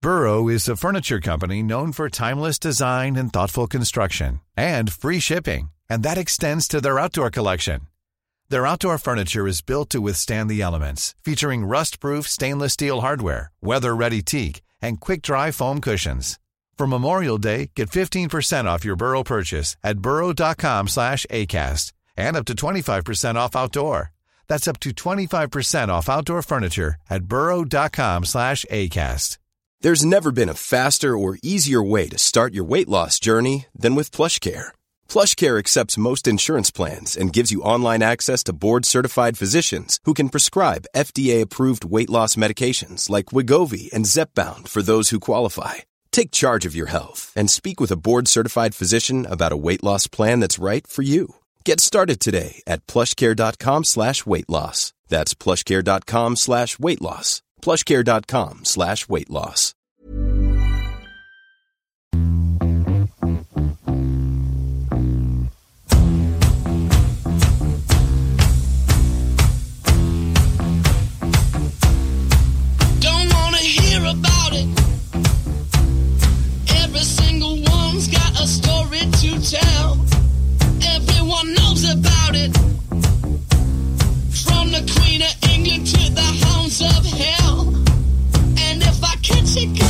Burrow is a furniture company known for timeless design and thoughtful construction, and free shipping, and that extends to their outdoor collection. Their outdoor furniture is built to withstand the elements, featuring rust-proof stainless steel hardware, weather-ready teak, and quick-dry foam cushions. For Memorial Day, get 15% off your Burrow purchase at burrow.com/ACAST and up to 25% off outdoor. That's up to 25% off outdoor furniture at burrow.com/ACAST. There's never been a faster or easier way to start your weight loss journey than with PlushCare. PlushCare accepts most insurance plans and gives you online access to board-certified physicians who can prescribe FDA-approved weight loss medications like Wegovy and Zepbound for those who qualify. Take charge of your health and speak with a board-certified physician about a weight loss plan that's right for you. Get started today at plushcare.com/weight loss. That's plushcare.com/weight loss. plushcare.com/weight loss. Don't wanna hear about it. Every single one's got a story to tell. Everyone knows about it. From the Queen of England to the hounds of hell. And if I catch it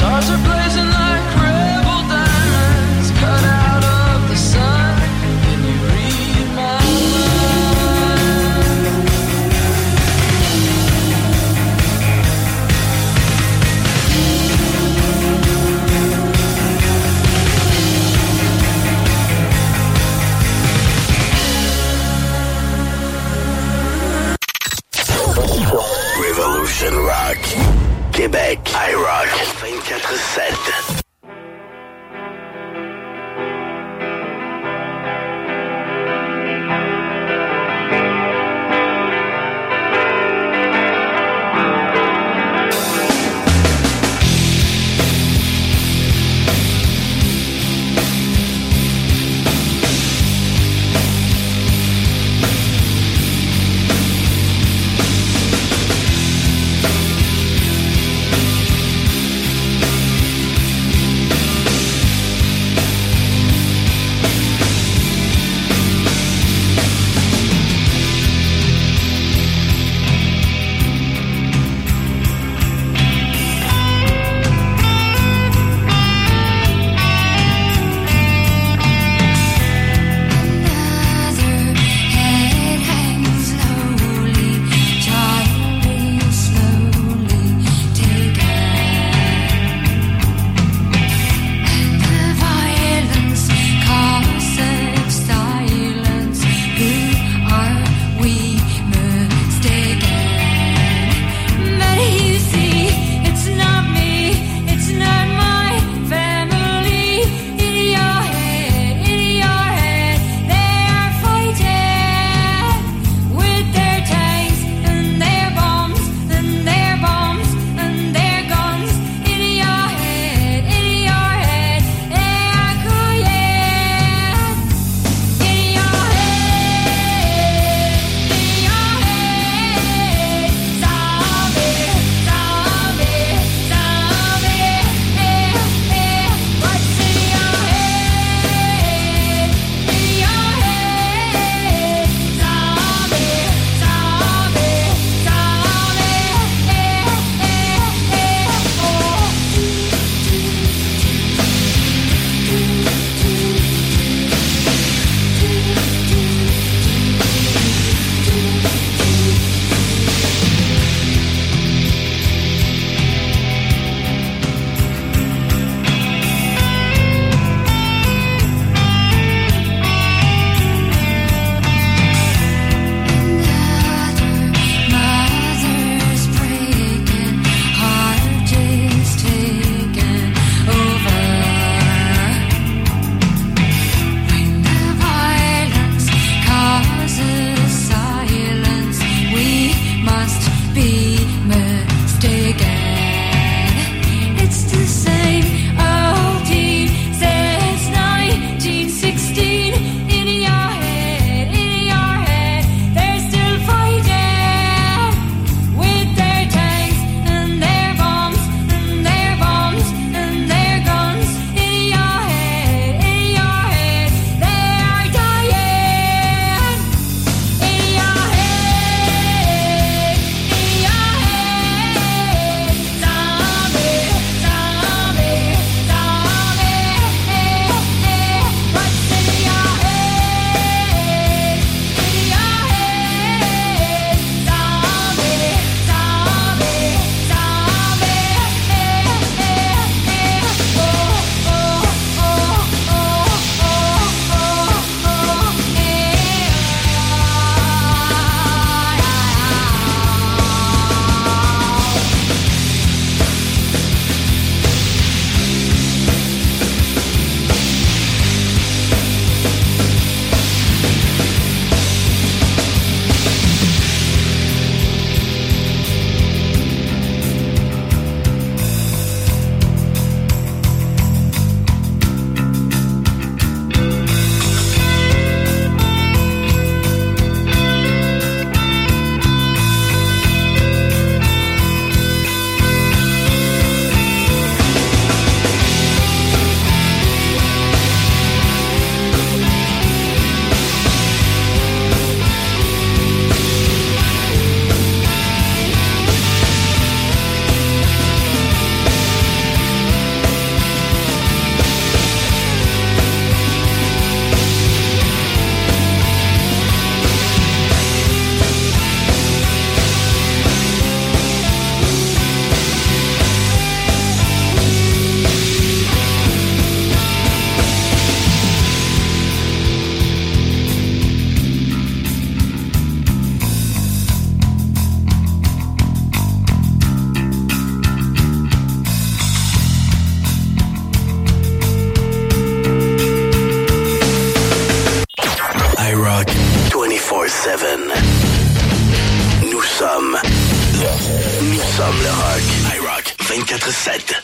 Stars are blazing like rebel diamonds, cut out of the sun. Can you read my Revolution Rock. Québec, iRock 24/7. Nous sommes le rock. iRock 24/7.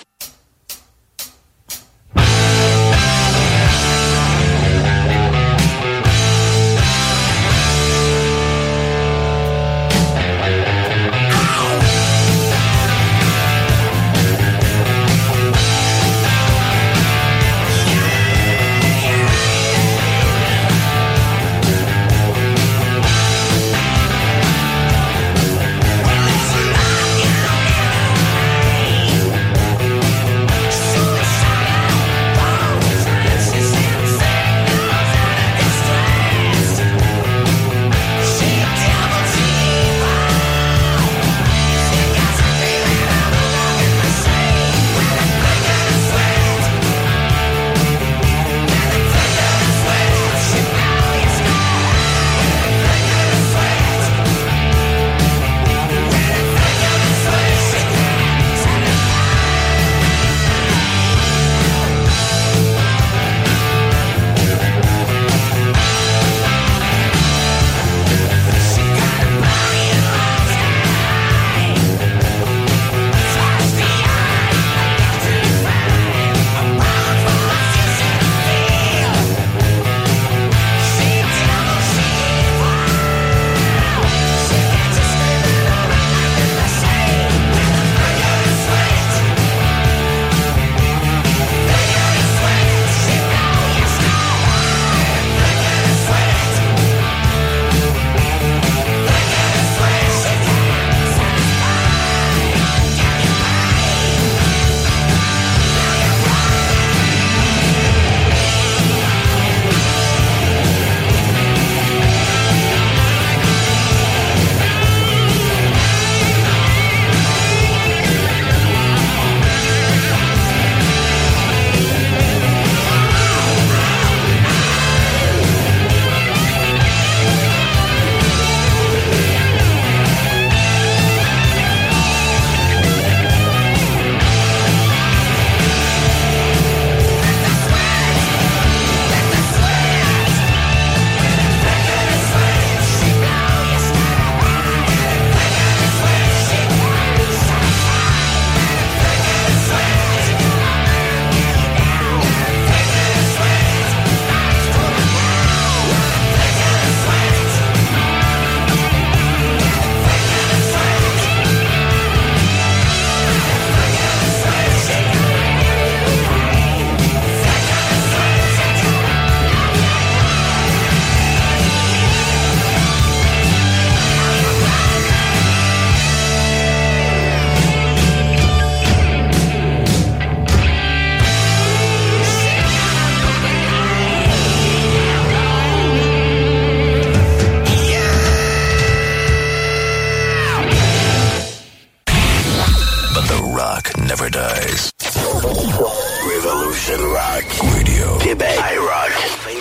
Revolution Rock Radio. Québec. iRock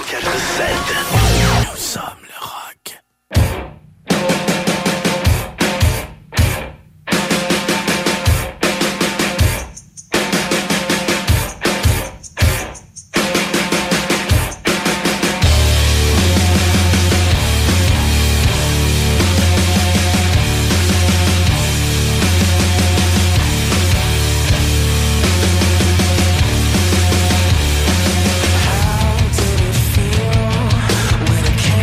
24/7. Nous sommes le rock. How did it feel when I came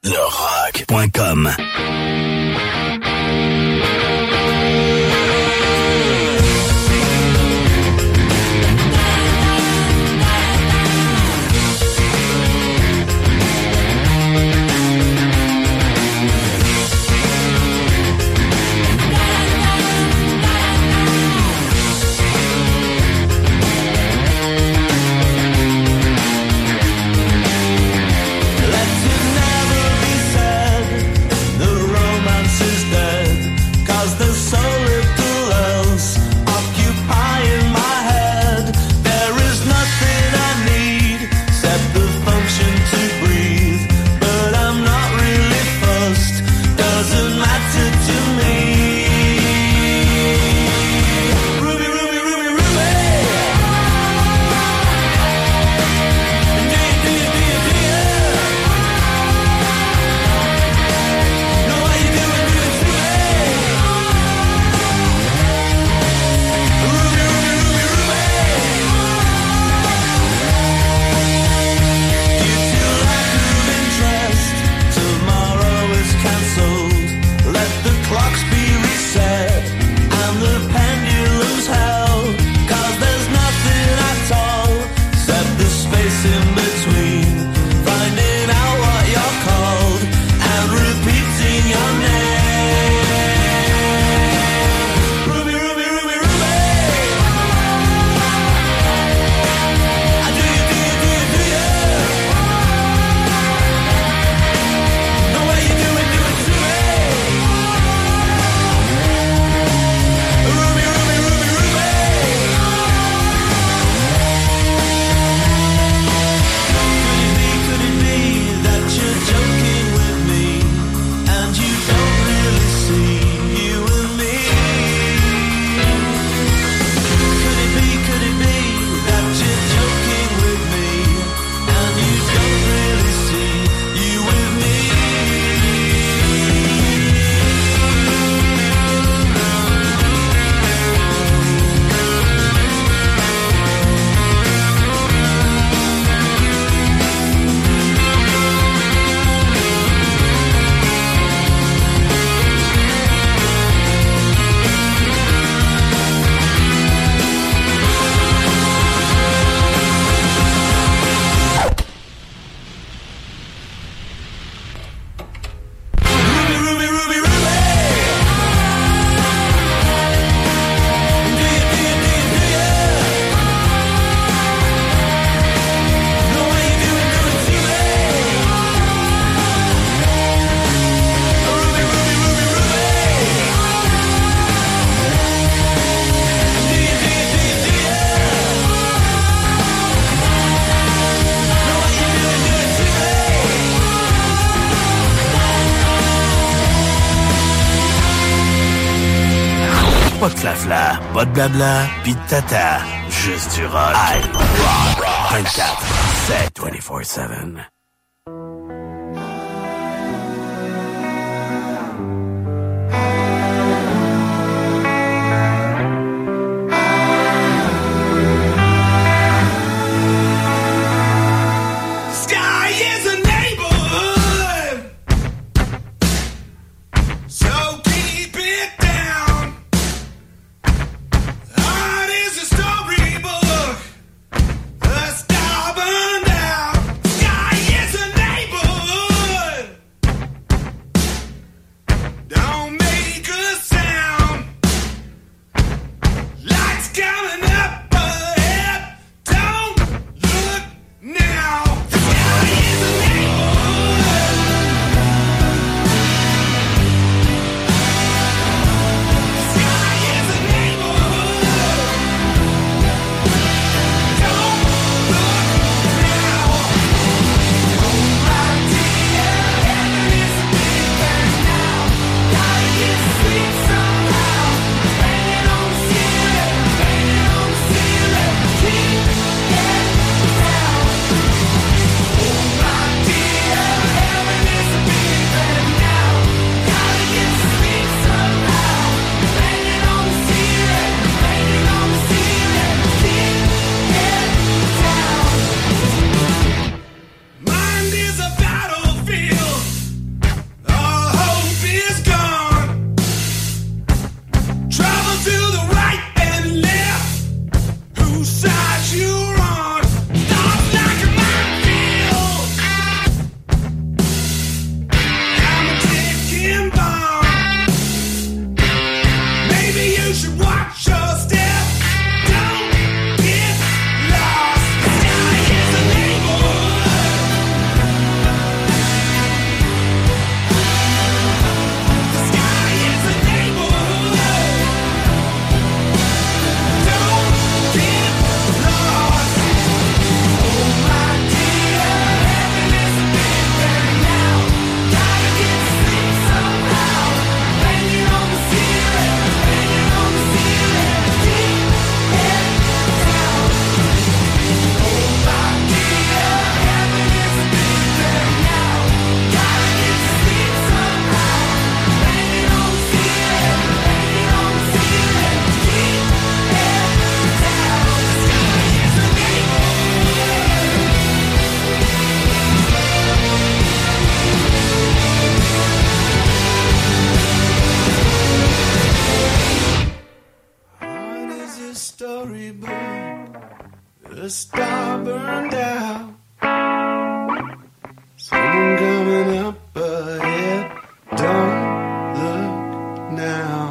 lerock.com. Pas de flafla, pas de blabla, pis de tata. Juste du rock. I rock 24/7, 24/7. Storybook, a stubborn down. Sky a star burned out. Someone coming up ahead. Don't look now.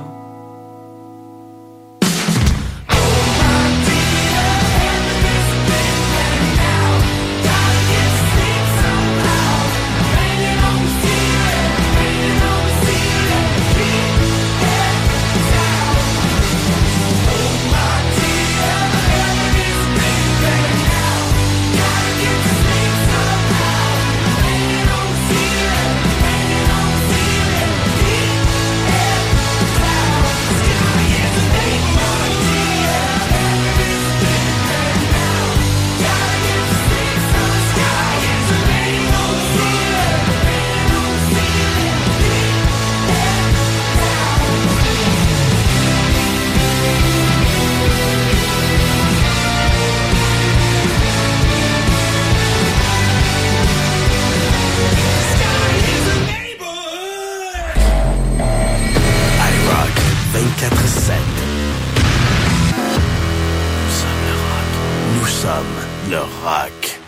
Nous sommes le rock.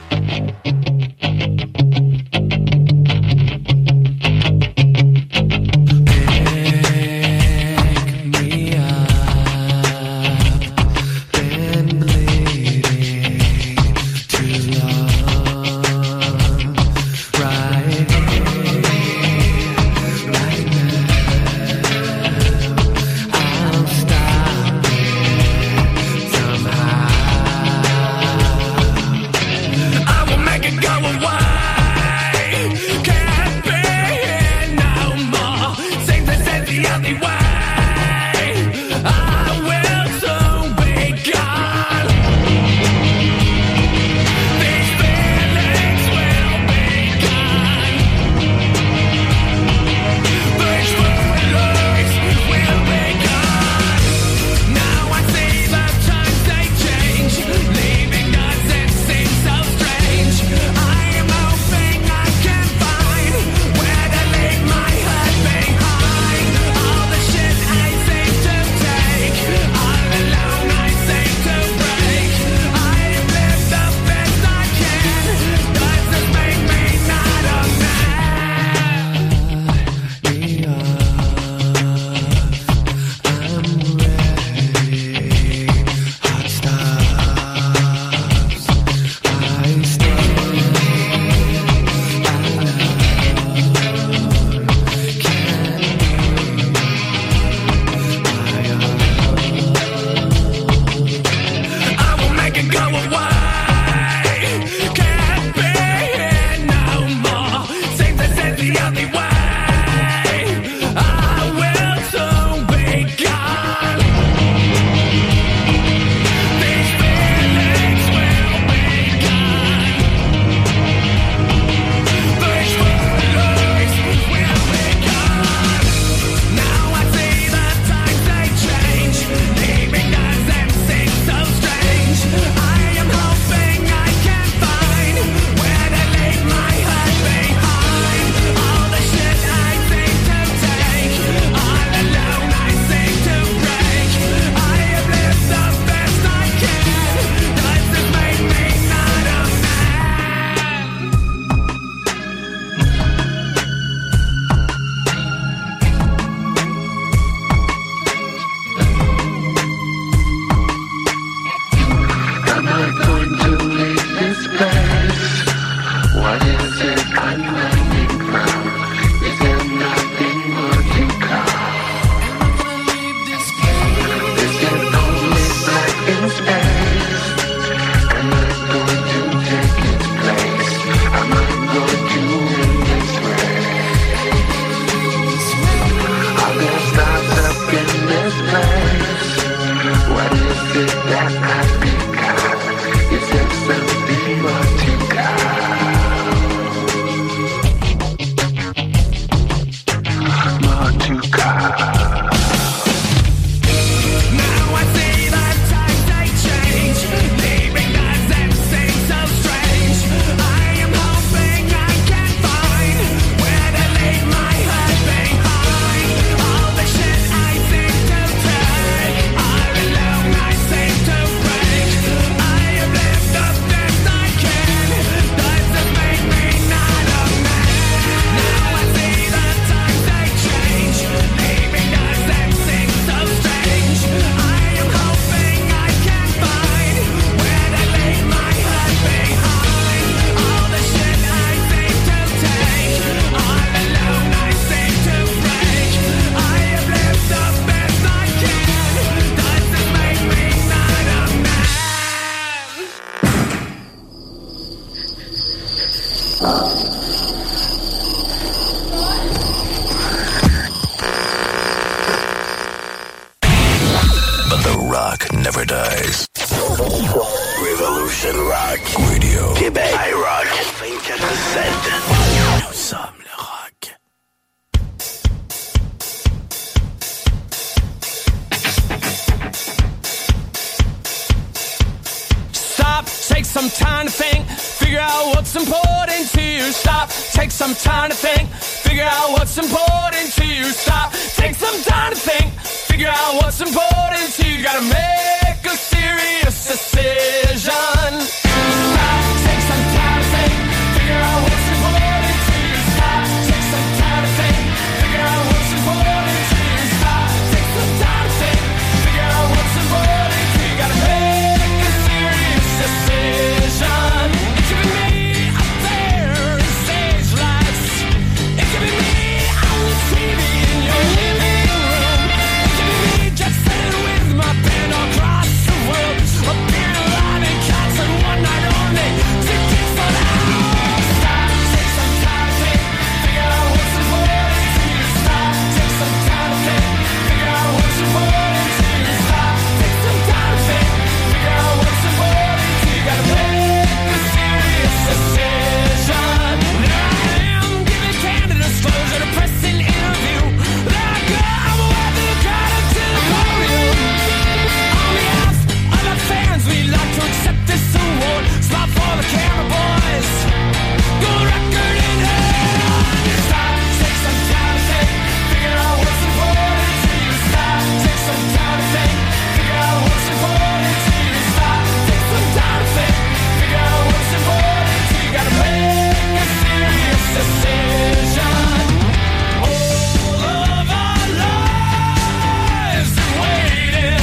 some time to think, figure out what's important to you. Stop, take some time to think, figure out what's important to you. Stop, take some time to think, figure out what's important to you. You gotta make a serious decision. Stop, take some time to think, figure out what's important to you. Stop, take some time to think, figure out what's important to you. Stop, take some time to think, figure out what's important to you. You gotta make a serious decision. It could be me up there in stage lights. It could be me on the TV in your living room. It could be me jet setting with my band across the world. Appearing live in concert one night only. Tickets for the house. Stop, take some time to think, figure out what's important to you. Stop, take some time to think, figure out what's important to you. Stop, take some time to think, figure out what's important to you. You gotta make a serious decision. There I am, giving candid disclosure to pressing interview. There I go, I'm with the crowd to the podium. On behalf of our fans, we'd like to accept this award. Spot for the camera boys. Gold record in hand. Stop, take some time to think, figure out what's important to you. Stop, take some time to think, figure out what's important to you. Stop, take some time to think, figure out what's important to you. You gotta make a serious decision. All of our lives are waiting.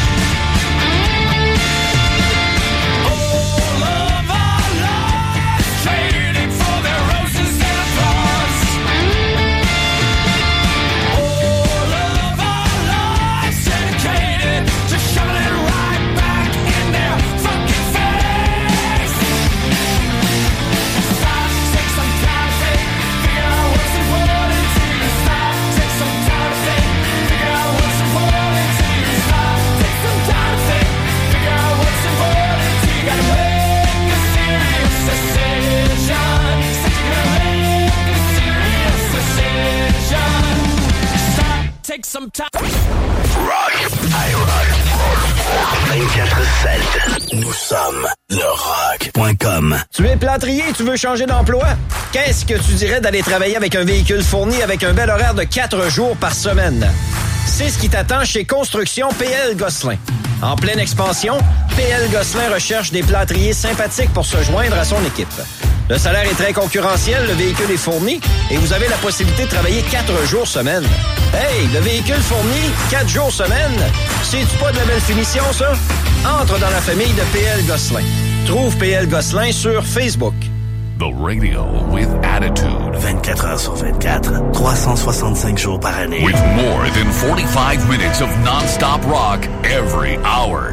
All of our lives traded for their roses and applause. All of our lives dedicated to shoving it right back in their fucking face. Stop, take some time to think, figure out what's important to you. Stop, take some time to think, figure out what's important to you. Stop, take some time to think, figure out what's important to you. You gotta make a serious decision. Said you gotta make a serious decision. Stop, take some time. Rock, iRock, 24/7. Nous sommes le rock.com. Tu es plâtrier et tu veux changer d'emploi? Qu'est-ce que tu dirais d'aller travailler avec un véhicule fourni avec un bel horaire de 4 jours par semaine? C'est ce qui t'attend chez Construction PL Gosselin. En pleine expansion, PL Gosselin recherche des plâtriers sympathiques pour se joindre à son équipe. Le salaire est très concurrentiel, le véhicule est fourni et vous avez la possibilité de travailler 4 jours semaine. Hey, le véhicule fourni, 4 jours semaine, c'est-tu pas de la belle finition, ça? Entre dans la famille de PL Gosselin. Trouve PL Gosselin sur Facebook. The radio with attitude. 24 heures sur 24, 365 jours par année. With more than 45 minutes of non-stop rock every hour.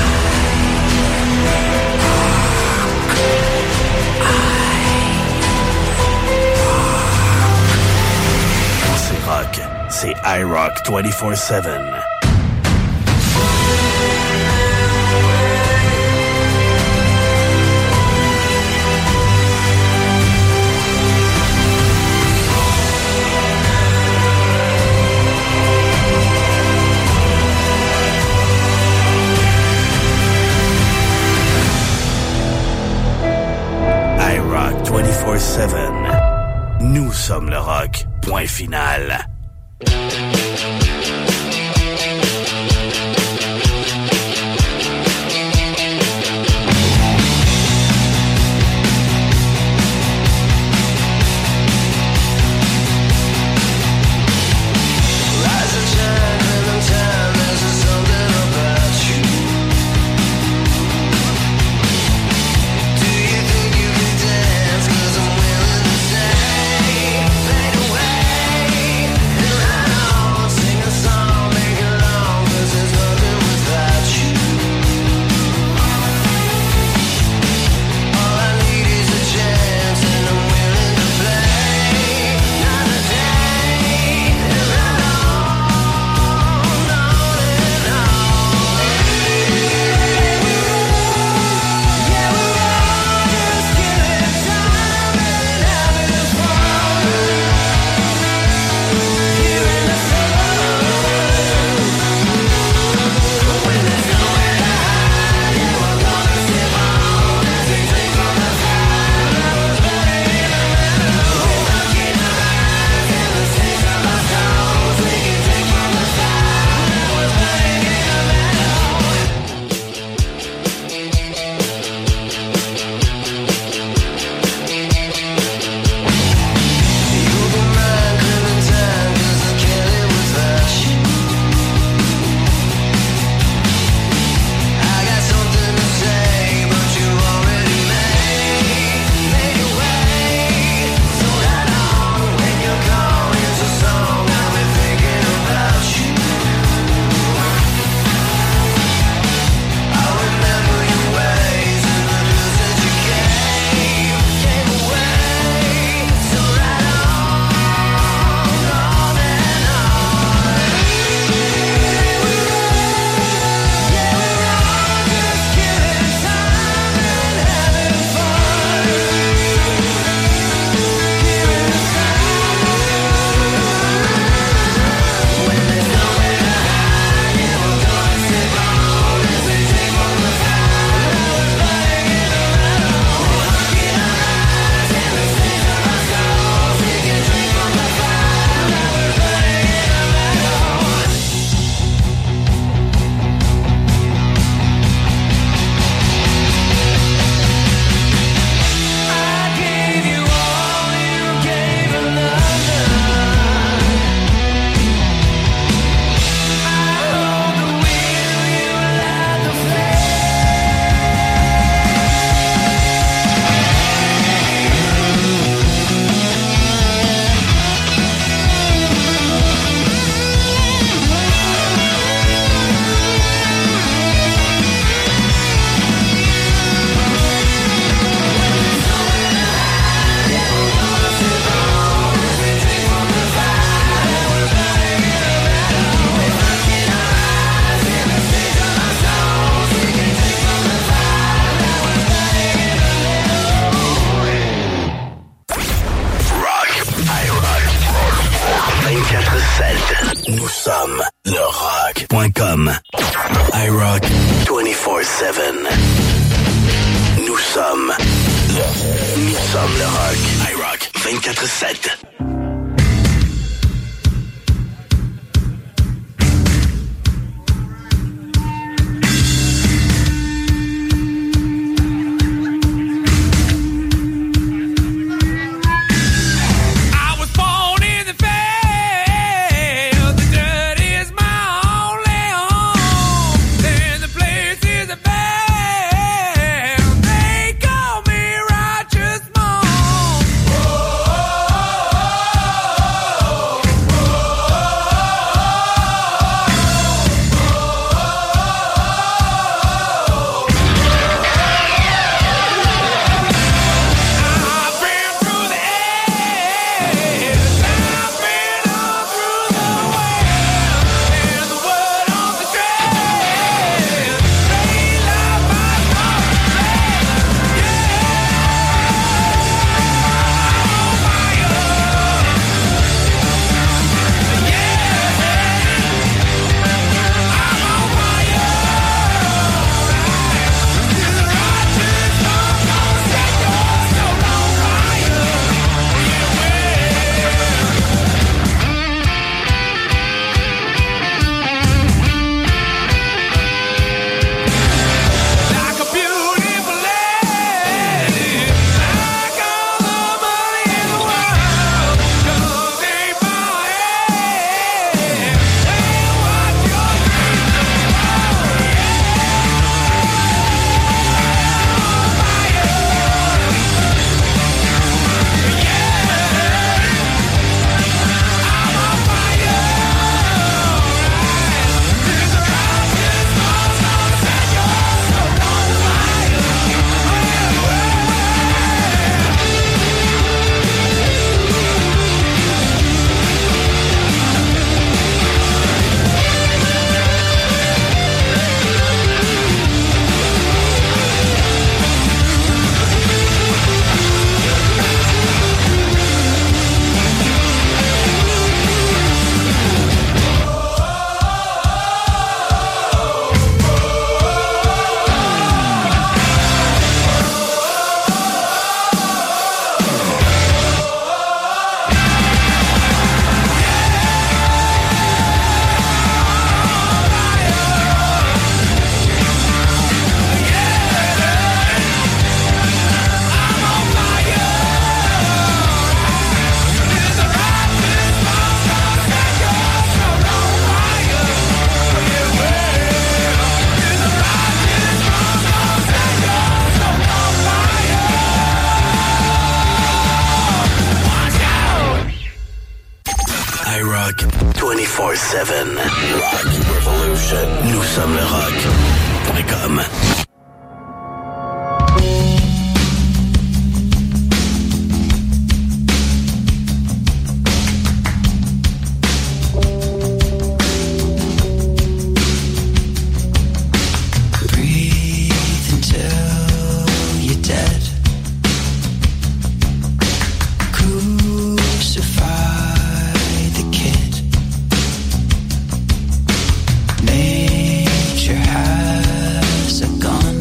C'est rock. C'est iRock 24/7. iRock 24/7. Nous sommes le rock. Point final. Fade away, and I know 24/7. Nous sommes le rock.com. iRock 24/7. Nous sommes le rock. iRock 24/7. iRock 24/7. Rock Revolution. Nous sommes le rock.com. Nature has a gun.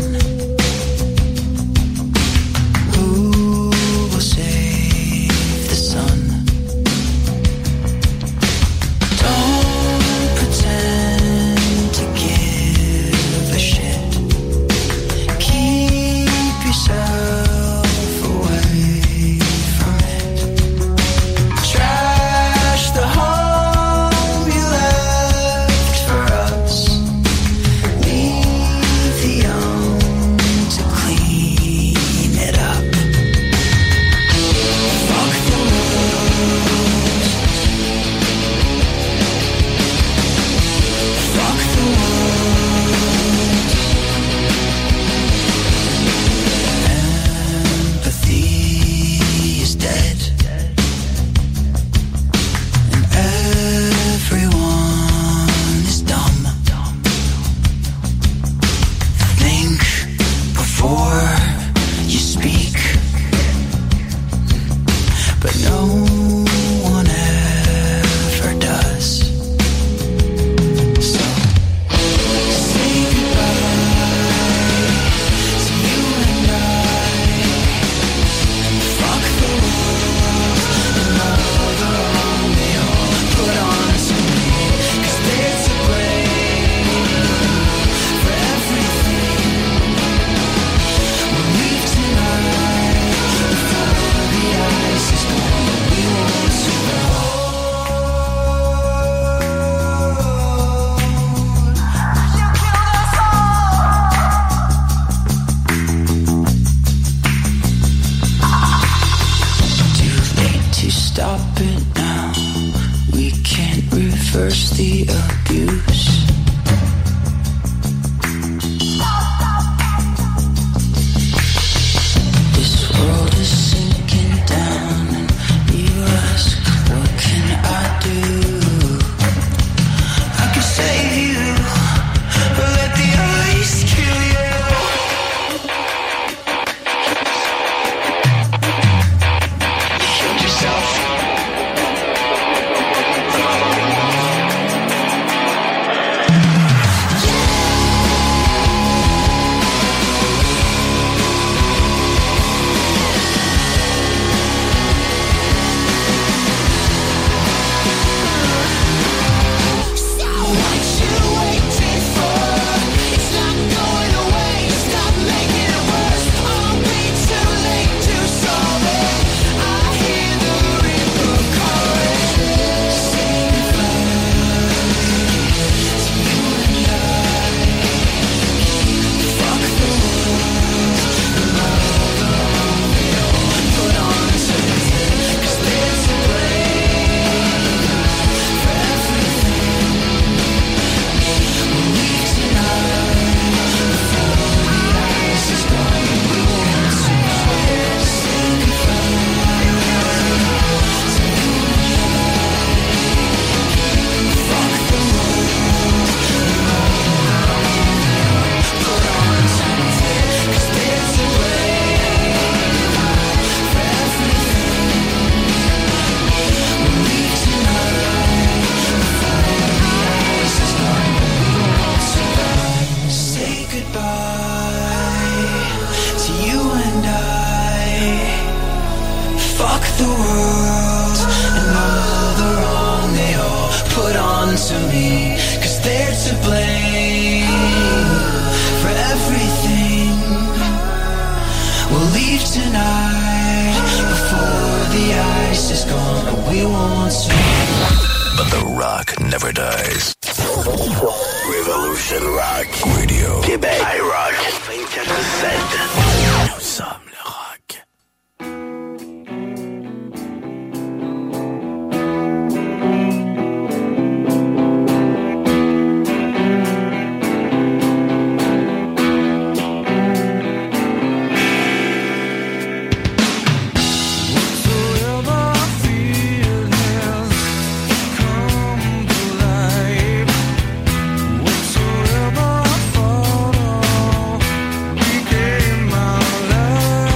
First the abuse. This world is sinking down, and you ask, what can I do? I can save you, or let the ice kill you. You killed yourself. Love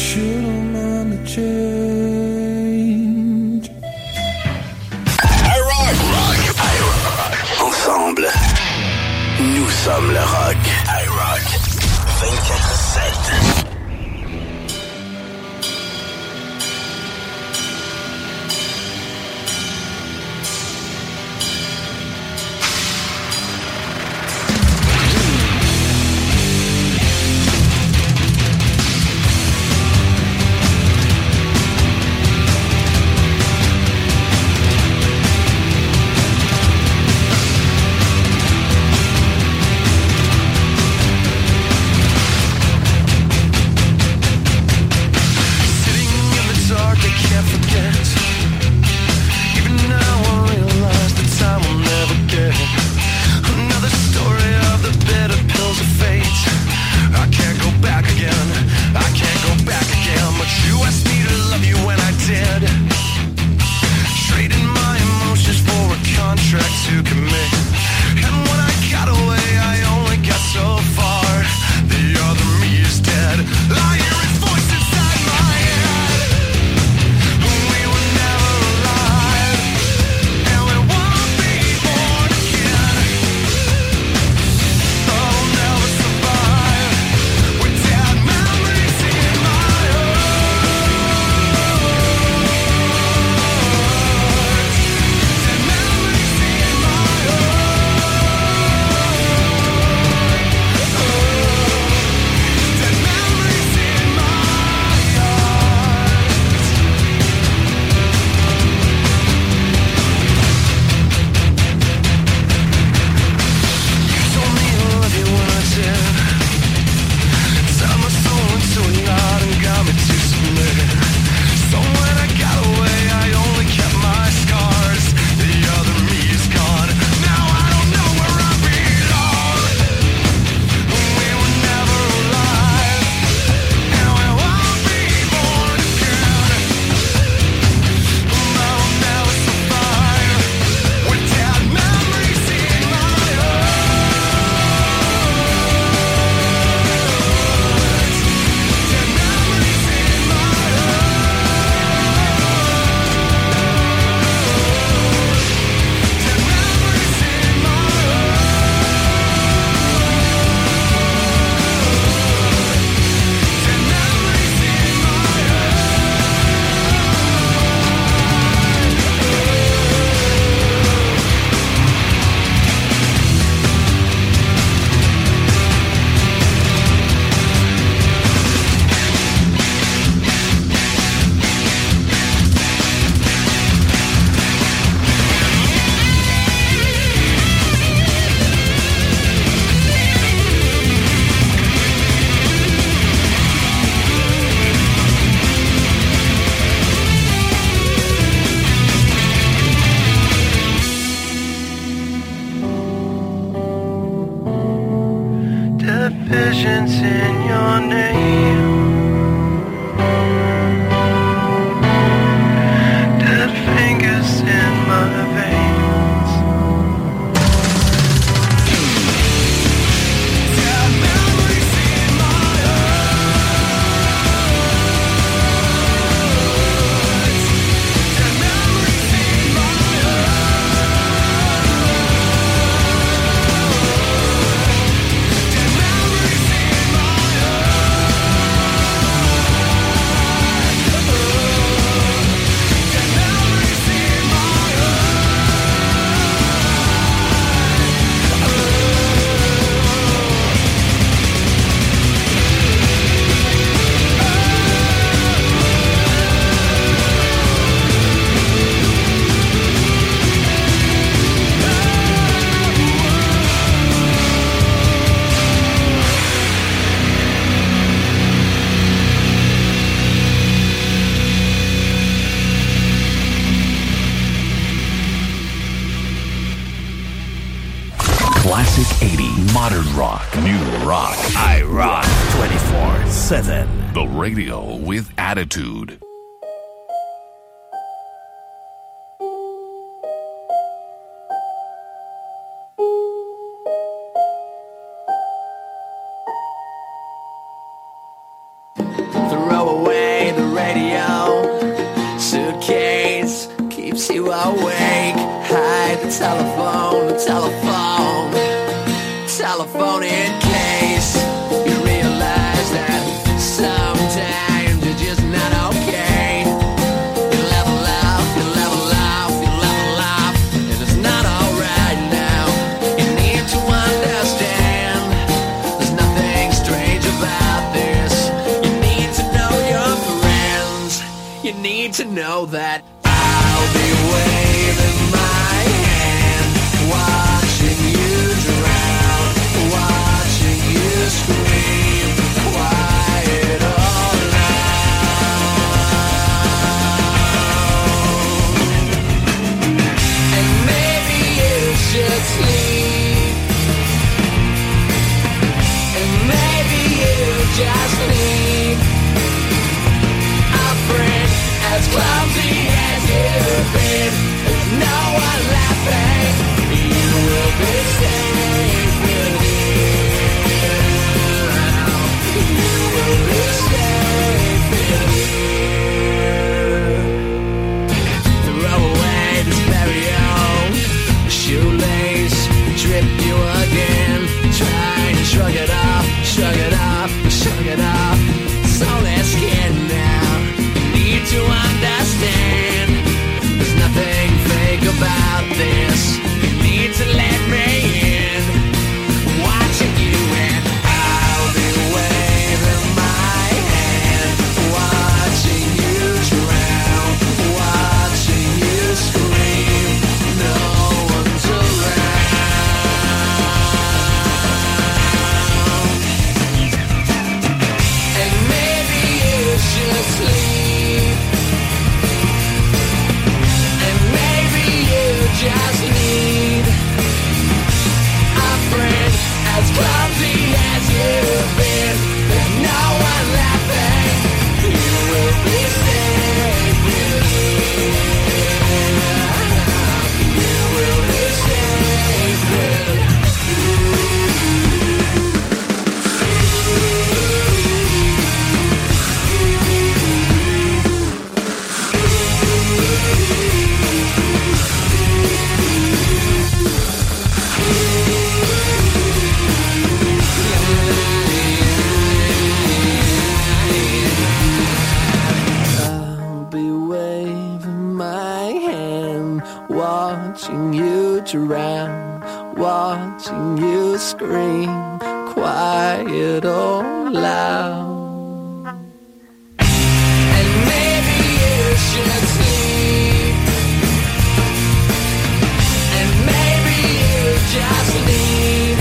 shouldn't mind the change. I rock. Ensemble, nous sommes le rock. I rock 24/7. Visions in your name. Dead fingers in my veins. Dead memories in my heart. Dead memories in my Classic 80, modern rock, new rock. I rock 24/7. The radio with attitude. Throw away awake. Hide the telephone in case you realize that sometimes you're just not okay. You level up, and it's not alright now. You need to understand there's nothing strange about this. You need to know your friends. You need to know that I'll be waving my hand, watching you drown, watching you scream, quiet all alone. And maybe you should sleep, and maybe you just need a friend as clumsy as you've been. There's no one laughing. You will be safe with you. You will be safe with you. Throw away this very old shoelace, trip you again. Try to shrug it off, shrug it off, shrug it off. It's only skin now. Need to understand there's nothing fake about this. You need to let me in. Watching you and I'll be waving my hand, watching you drown, watching you scream. No one's around. And maybe you should sleep, and maybe you just need a friend as clumsy as you've been. There's no one laughing. You will be safe with you. You will be safe with I'll be waving my hand, watching you drown, watching you scream, quiet or loud. And maybe you should sleep, and maybe you just need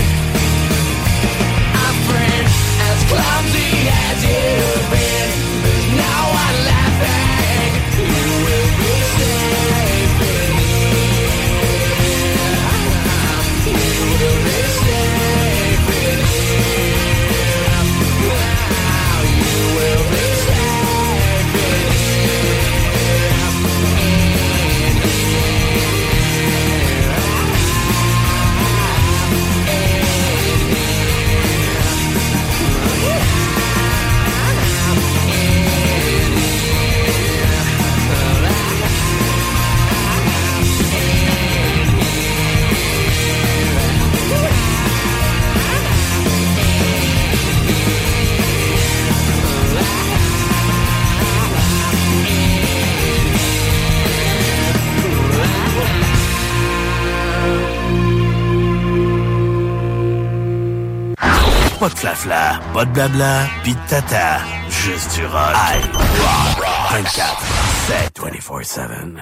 a friend as clumsy as you've been. There's no one laughing. You will be safe with you. You will be safe with you. You will be safe with Pas de flafla, pas de blabla, pis de tata. Juste du rock. I rock 24/7, 24/7.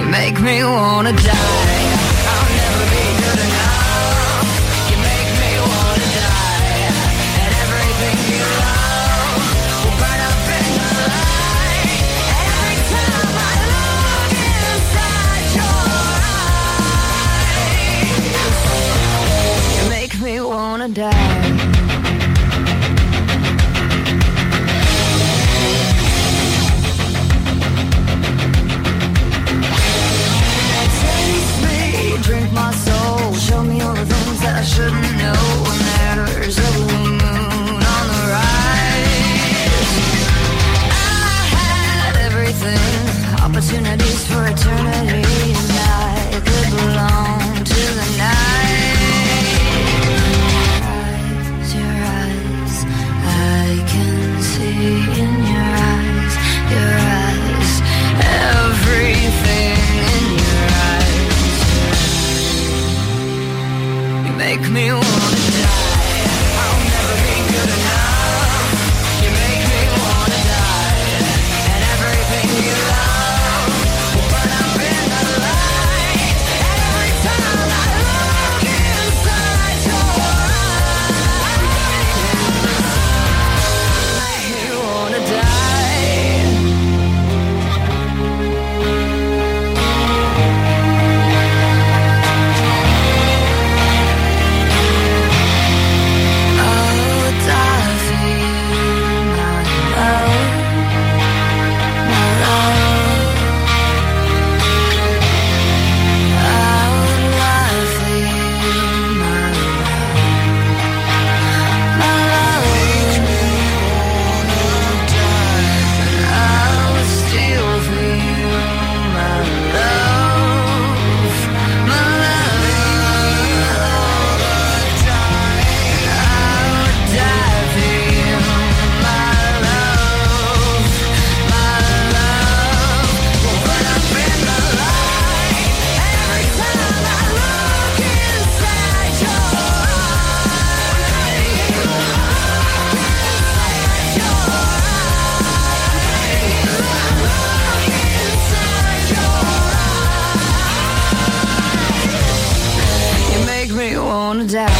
make me wanna die. I'll never be good enough. You make me wanna die. And everything you love will burn up in the light. Every time I look inside your eyes, you make me wanna die. Drink my soul, show me all the things that I shouldn't know. And there's a blue moon on the rise. I had everything, opportunities for eternity, and I could belong to the night. Your eyes, I can see in your eyes, everything in your eyes. Make me wanna die. I'll never be good enough. You make me wanna die. And everything you love will burn up in the light. Every time I look inside your eyes, make me wanna die. Wanna die.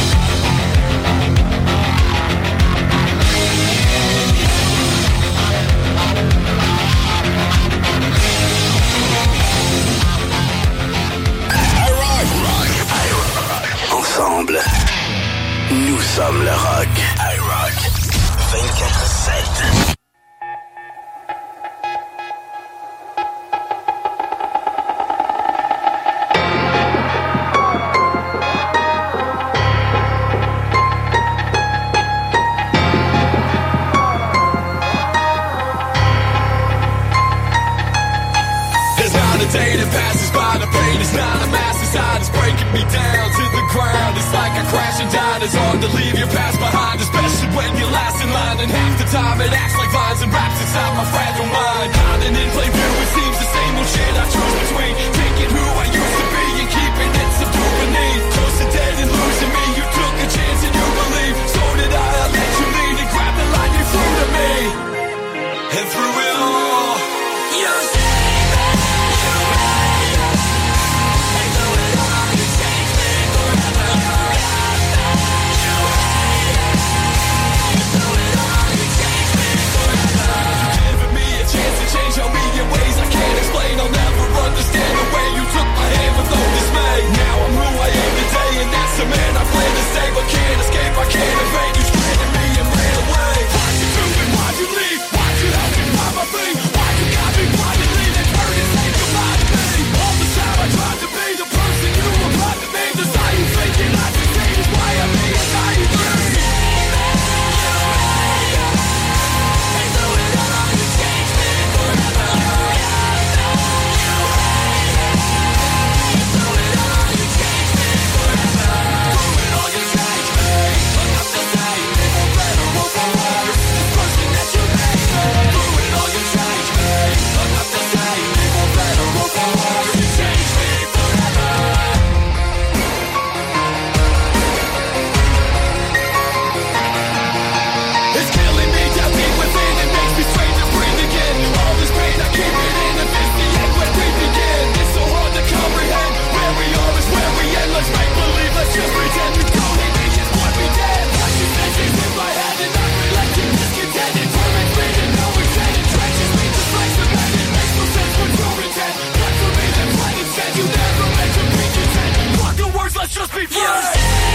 Ensemble, nous sommes le rock. iRock 24/7. Day that passes by, the pain is not a mass inside, it's breaking me down to the ground. It's like I crash and die, it's hard to leave your past behind, especially when you're last in line. And half the time it acts like vines and wraps inside my fragile mind. Hiding in plain view, it seems the same old shit I choose between taking who I used to be and keeping it subdued beneath. Close to dead and losing me, you took a chance and you believe. So did I let you lead and grab the line you flew to me. And through it all, you just pretend we don't hate me, just want me dead. Watch your senses in my head and I'm relenting, discontented. Torments me to no extent, it trenches me to place the bed. It makes no sense what's your intent. But for me then play instead, you never meant to be content. Fuck the words, let's just be friends.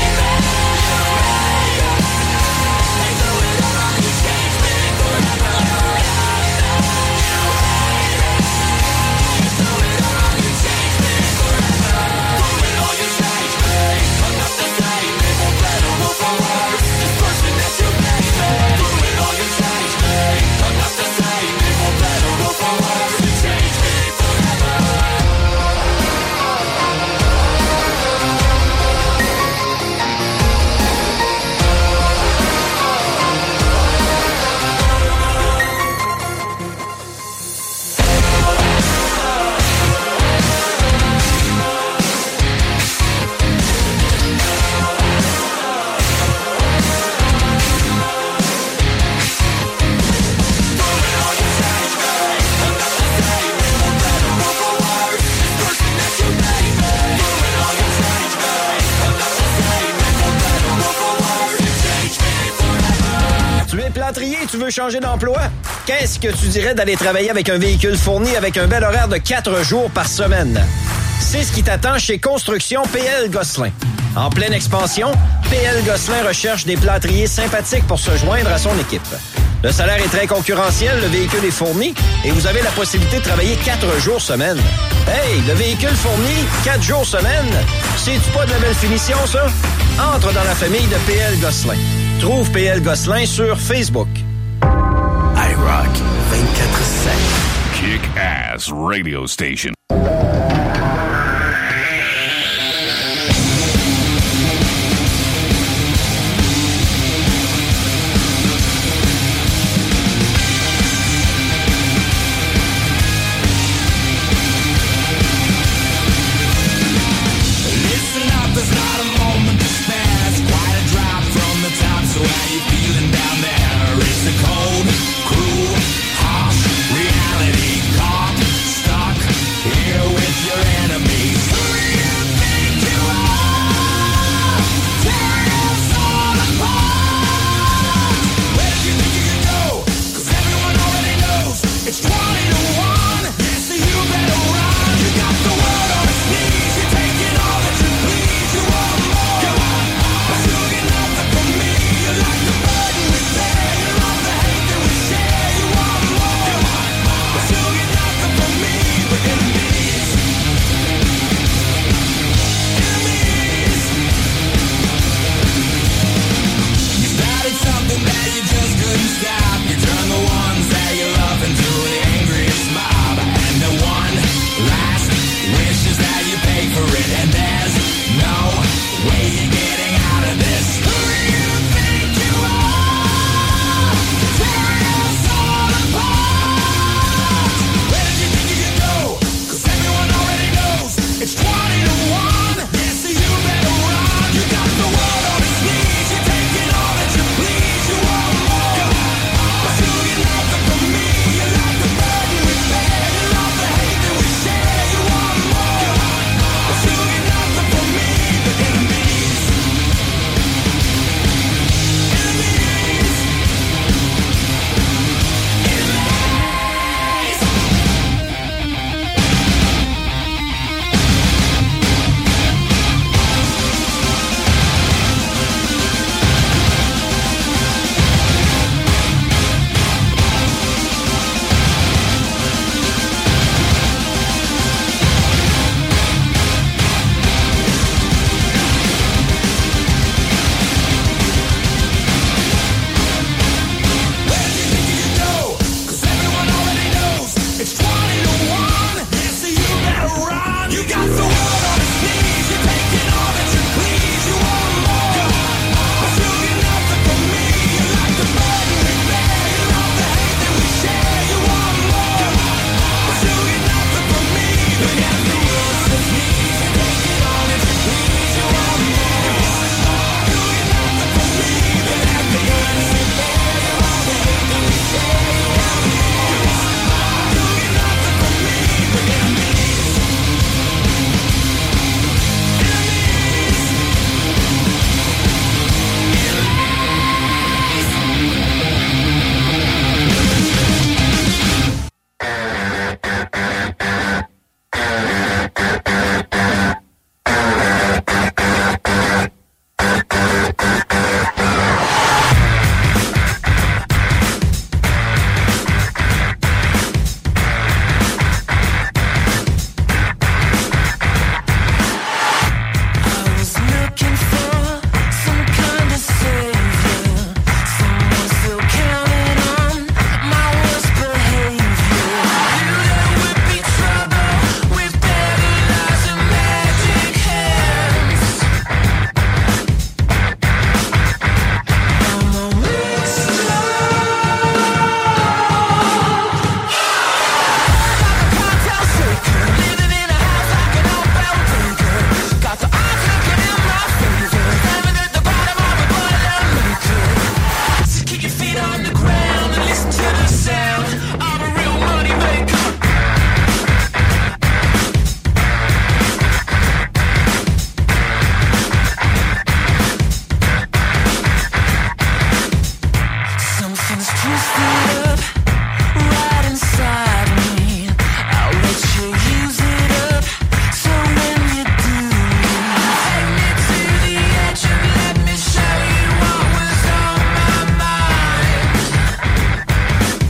Plâtrier, tu veux changer d'emploi? Qu'est-ce que tu dirais d'aller travailler avec un véhicule fourni avec un bel horaire de 4 jours par semaine? C'est ce qui t'attend chez Construction PL Gosselin. En pleine expansion, PL Gosselin recherche des plâtriers sympathiques pour se joindre à son équipe. Le salaire est très concurrentiel, le véhicule est fourni et vous avez la possibilité de travailler 4 jours semaine. Hey, le véhicule fourni, 4 jours semaine, c'est-tu pas de la belle finition, ça? Entre dans la famille de PL Gosselin. Trouve PL Gosselin sur Facebook. iRock 24/7. Kick-ass radio station. Cold, cruel, harsh reality, caught, stuck here underground and listen to the sound of a real money maker. Something's twisted up right inside me. I'll let you use it up. So when you do, take me to the edge and let me show you what was on my mind.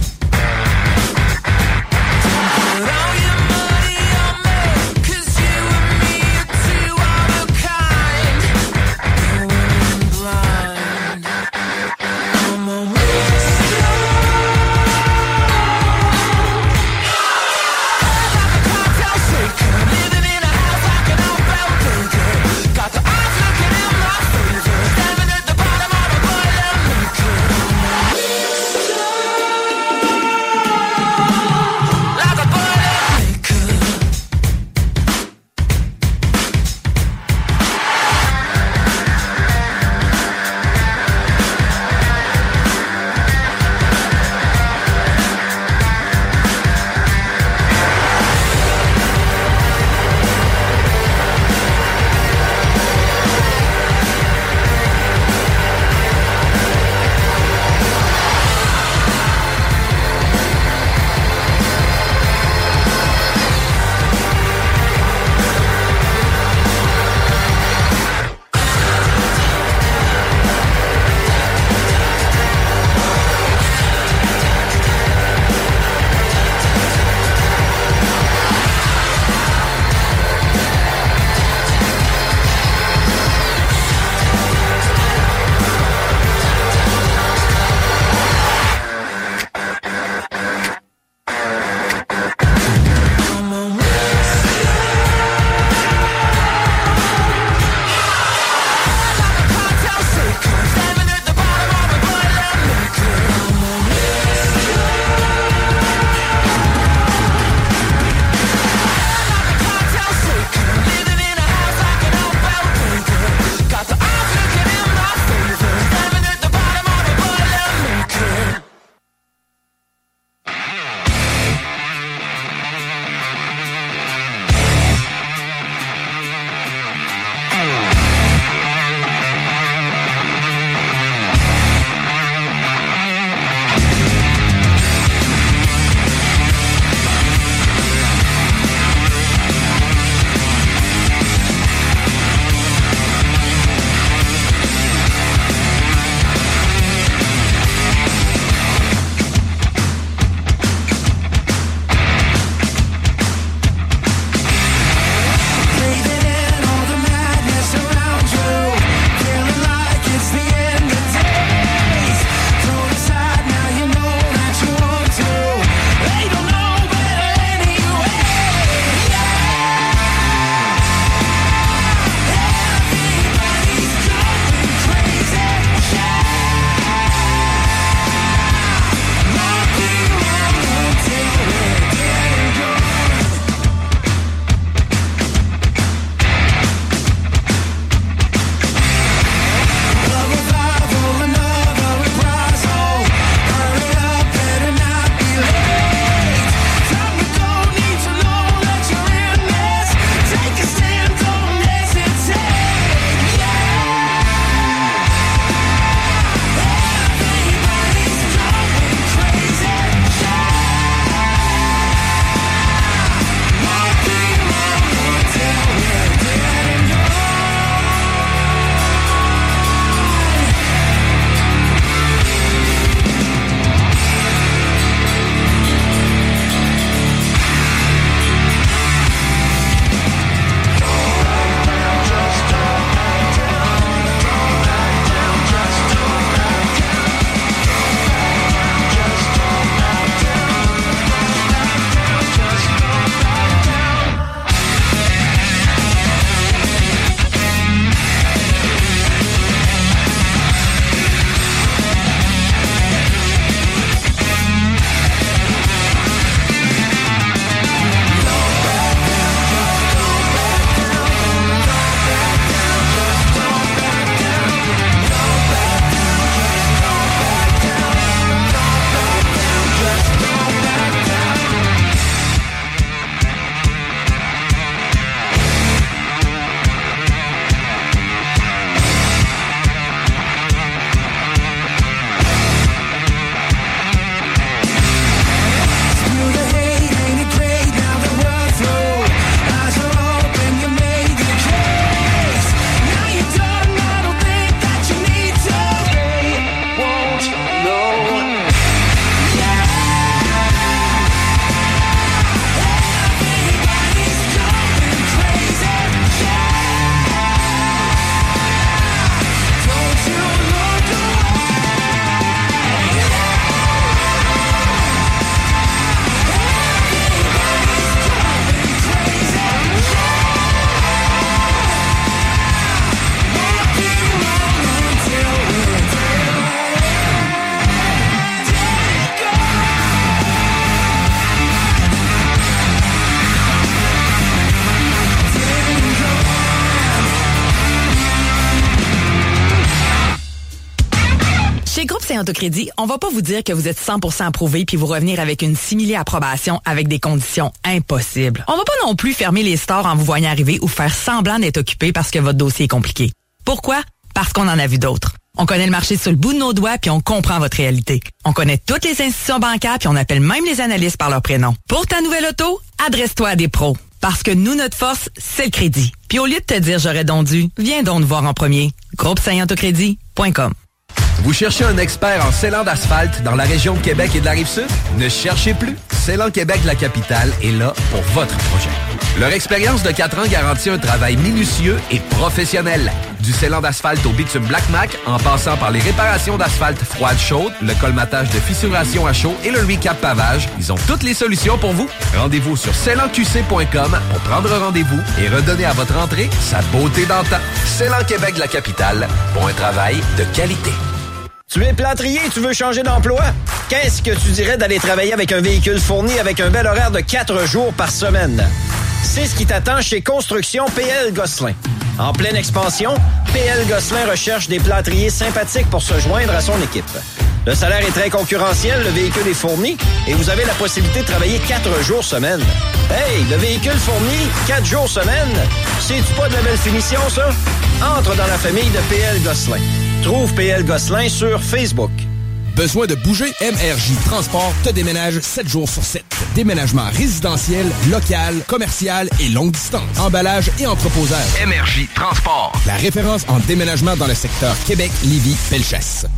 Saint Autocrédit, on va pas vous dire que vous êtes 100% approuvé puis vous revenir avec une simili-approbation avec des conditions impossibles. On va pas non plus fermer les stores en vous voyant arriver ou faire semblant d'être occupé parce que votre dossier est compliqué. Pourquoi? Parce qu'on en a vu d'autres. On connaît le marché sur le bout de nos doigts puis on comprend votre réalité. On connaît toutes les institutions bancaires puis on appelle même les analystes par leur prénom. Pour ta nouvelle auto, adresse-toi à des pros. Parce que nous, notre force, c'est le crédit. Puis au lieu de te dire j'aurais donc dû, viens donc nous voir en premier. GroupeSaintAutocrédit.com. Vous cherchez un expert en scellant d'asphalte dans la région de Québec et de la Rive-Sud? Ne cherchez plus. Scellant Québec, la capitale, est là pour votre projet. Leur expérience de 4 ans garantit un travail minutieux et professionnel. Du scellant d'asphalte au bitume Black Mac, en passant par les réparations d'asphalte froide-chaude, le colmatage de fissuration à chaud et le recap pavage, ils ont toutes les solutions pour vous. Rendez-vous sur scellantqc.com pour prendre rendez-vous et redonner à votre entrée sa beauté d'antan. Scellant Québec, la capitale, pour un travail de qualité. Tu es plâtrier et tu veux changer d'emploi? Qu'est-ce que tu dirais d'aller travailler avec un véhicule fourni avec un bel horaire de 4 jours par semaine? C'est ce qui t'attend chez Construction PL Gosselin. En pleine expansion, PL Gosselin recherche des plâtriers sympathiques pour se joindre à son équipe. Le salaire est très concurrentiel, le véhicule est fourni et vous avez la possibilité de travailler 4 jours semaine. Hey, le véhicule fourni, 4 jours semaine, c'est-tu pas de la belle finition, ça? Entre dans la famille de PL Gosselin. Trouve PL Gosselin sur Facebook. Besoin de bouger? MRJ Transport te déménage 7 jours sur 7. Déménagement résidentiel, local, commercial et longue distance. Emballage et entreposage. MRJ Transport. La référence en déménagement dans le secteur Québec, Lévis, Bellechasse.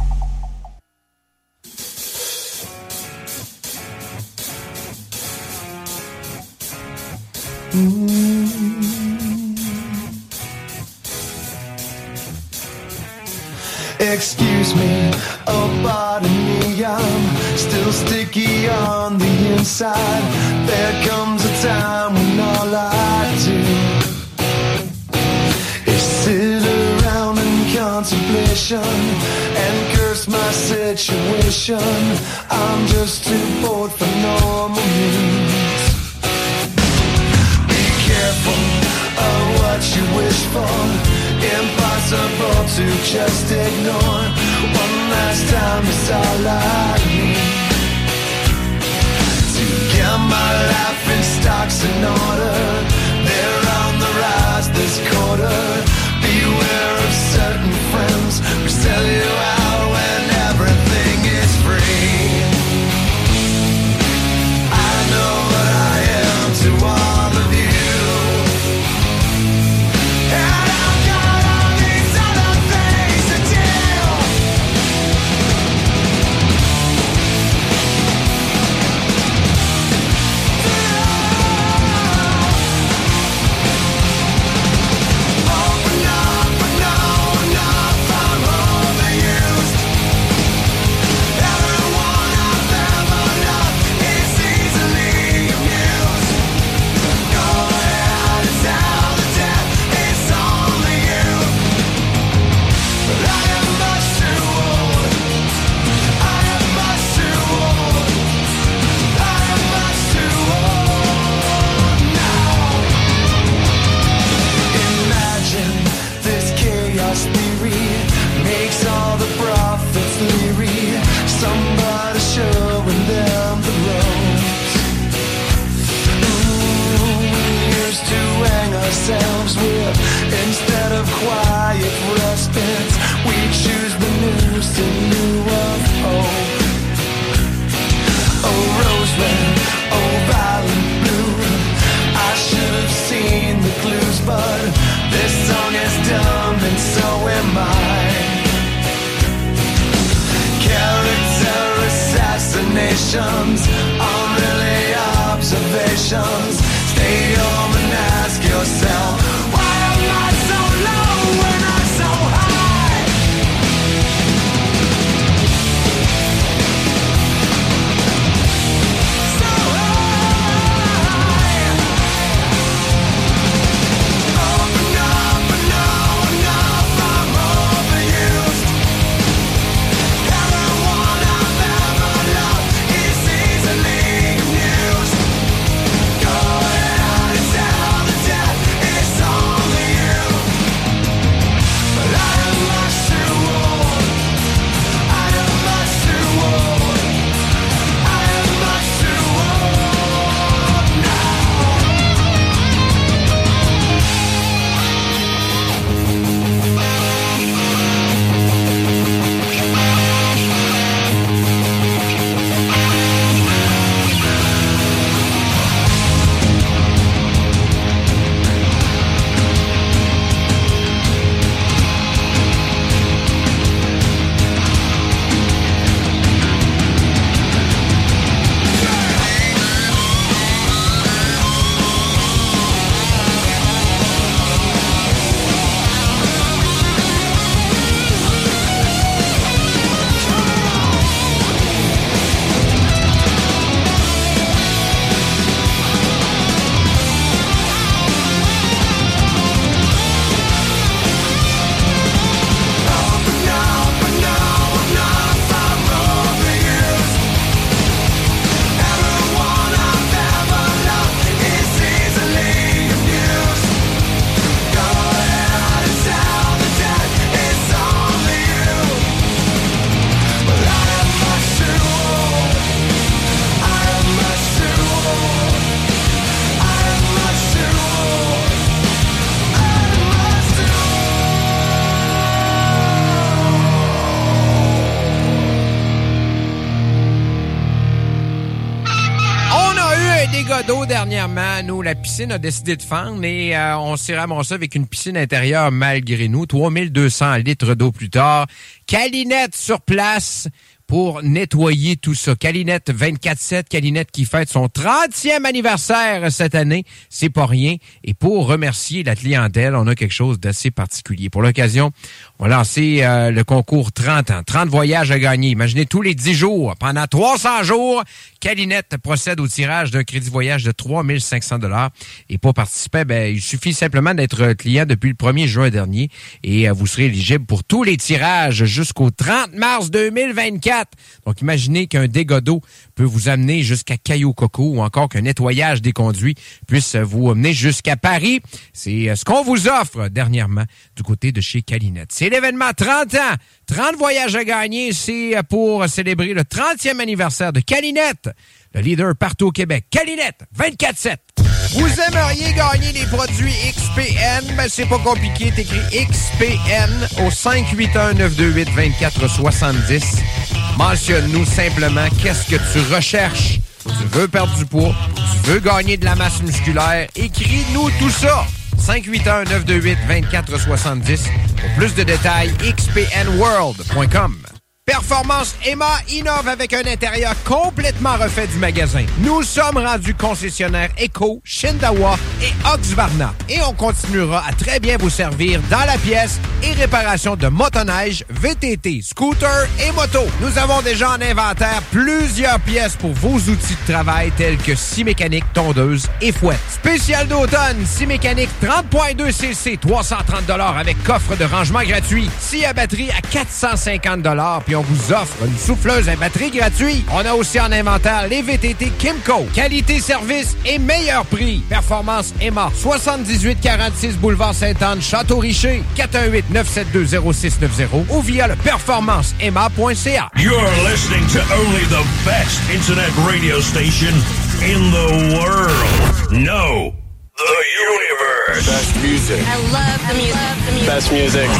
Excuse me, oh pardon me, I'm still sticky on the inside. There comes a time when all I do is sit around in contemplation and curse my situation. I'm just too bored for normal news. Be careful of what you wish for. Impossible to just ignore. One last time is all I need to get my life in stocks in order. They're on the rise this quarter. Beware of certain friends who sell you out when everything is free. I know what I am to all of you. Somebody showing them the ropes. We used to hang ourselves with, instead of quiet respite, we choose the noose in lieu of hope. Oh roseland, oh violet blue, I should have seen the clues, but this song is dumb and so am I. Character assassinations aren't really observations. Stay home and ask yourself, why am I so low when I'm so high? So high. Open up and know enough, I'm overused. Everyone I've ever loved is easily dégâts d'eau dernièrement. Nous, la piscine a décidé de fendre et on s'est ramassé avec une piscine intérieure malgré nous. 3200 litres d'eau plus tard. Calinette sur place pour nettoyer tout ça. Calinette 24/7, Calinette qui fête son 30e anniversaire cette année. C'est pas rien. Et pour remercier la clientèle, on a quelque chose d'assez particulier. Pour l'occasion, on va lancer le concours 30 ans. 30 voyages à gagner. Imaginez tous les 10 jours. Pendant 300 jours, Calinette procède au tirage d'un crédit voyage de 3500 $. Et pour participer, il suffit simplement d'être client depuis le 1er juin dernier. Et vous serez éligible pour tous les tirages jusqu'au 30 mars 2024. Donc, imaginez qu'un dégât d'eau peut vous amener jusqu'à Cayo Coco ou encore qu'un nettoyage des conduits puisse vous amener jusqu'à Paris. C'est ce qu'on vous offre dernièrement du côté de chez Calinette. C'est l'événement 30 ans. 30 voyages à gagner. C'est pour célébrer le 30e anniversaire de Calinette, le leader partout au Québec. Calinette, 24/7. Vous aimeriez gagner les produits XPN? C'est pas compliqué. T'écris XPN au 581-928-2470. Mentionne-nous simplement qu'est-ce que tu recherches. Tu veux perdre du poids, tu veux gagner de la masse musculaire. Écris-nous tout ça. 581-928-2470. Pour plus de détails, xpnworld.com. Performance Emma innove avec un intérieur complètement refait du magasin. Nous sommes rendus concessionnaires Eco, Shindawa et Husqvarna. Et on continuera à très bien vous servir dans la pièce et réparation de motoneige, VTT, scooter et moto. Nous avons déjà en inventaire plusieurs pièces pour vos outils de travail tels que scie mécanique, tondeuse et fouette. Spécial d'automne, scie mécanique 30.2 cc, 330 $ avec coffre de rangement gratuit. Scie à batterie à 450 $, puis on vous offre une souffleuse à batterie gratuite. On a aussi en inventaire les VTT Kimco. Qualité, service et meilleur prix. Performance Emma. 7846 Boulevard Sainte-Anne, Château-Richer. 418-972-0690 ou via le performanceemma.ca. You're listening to only the best internet radio station in the world. No, the universe. Best music. I love the music. Best music.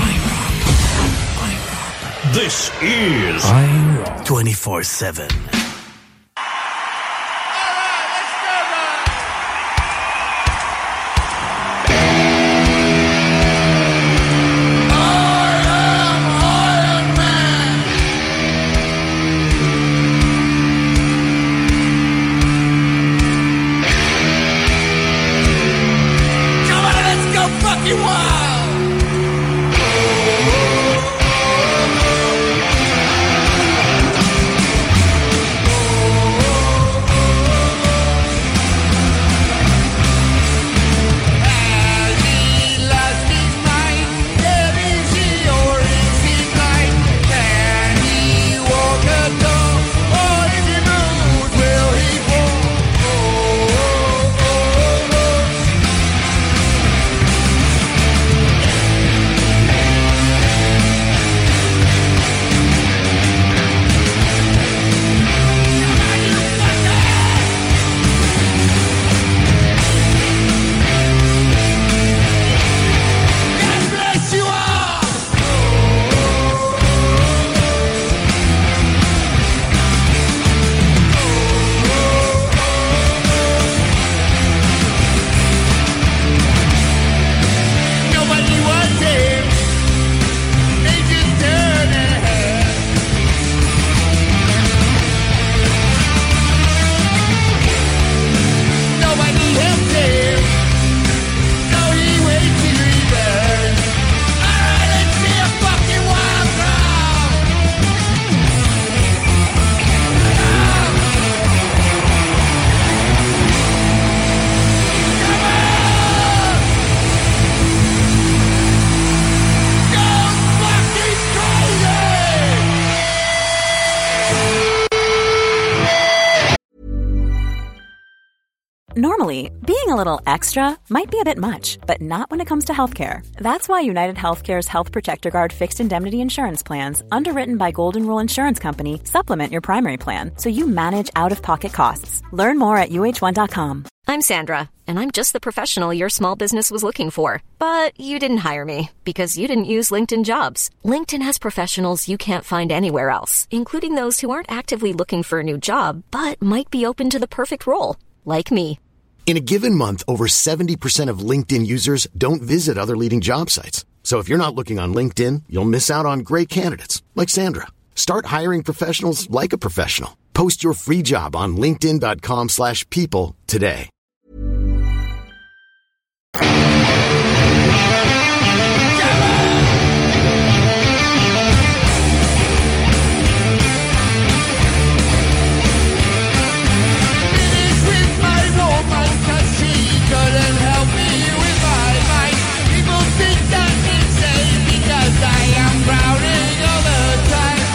This is 24/7. Come on, let's go fucking wild! Normally, being a little extra might be a bit much, but not when it comes to healthcare. That's why United Healthcare's Health Protector Guard fixed indemnity insurance plans, underwritten by Golden Rule Insurance Company, supplement your primary plan so you manage out-of-pocket costs. Learn more at uh1.com. I'm Sandra, and I'm just the professional your small business was looking for. But you didn't hire me because you didn't use LinkedIn Jobs. LinkedIn has professionals you can't find anywhere else, including those who aren't actively looking for a new job, but might be open to the perfect role. like me. In a given month, over 70% of LinkedIn users don't visit other leading job sites. So if you're not looking on LinkedIn, you'll miss out on great candidates like Sandra. Start hiring professionals like a professional. Post your free job on linkedin.com/people today. Couldn't help me with my mind. People think I'm insane because I am drowning all the time.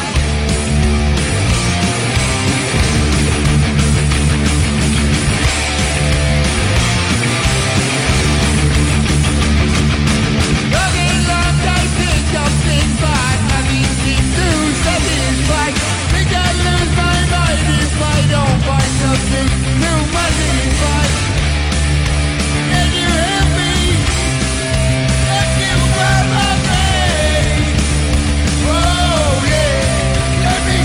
Looking long, I think of things, but nothing seems to satisfy. Think I lose my mind if I don't find something to modify. Can you help me? Let me wear my pain. Oh yeah, let me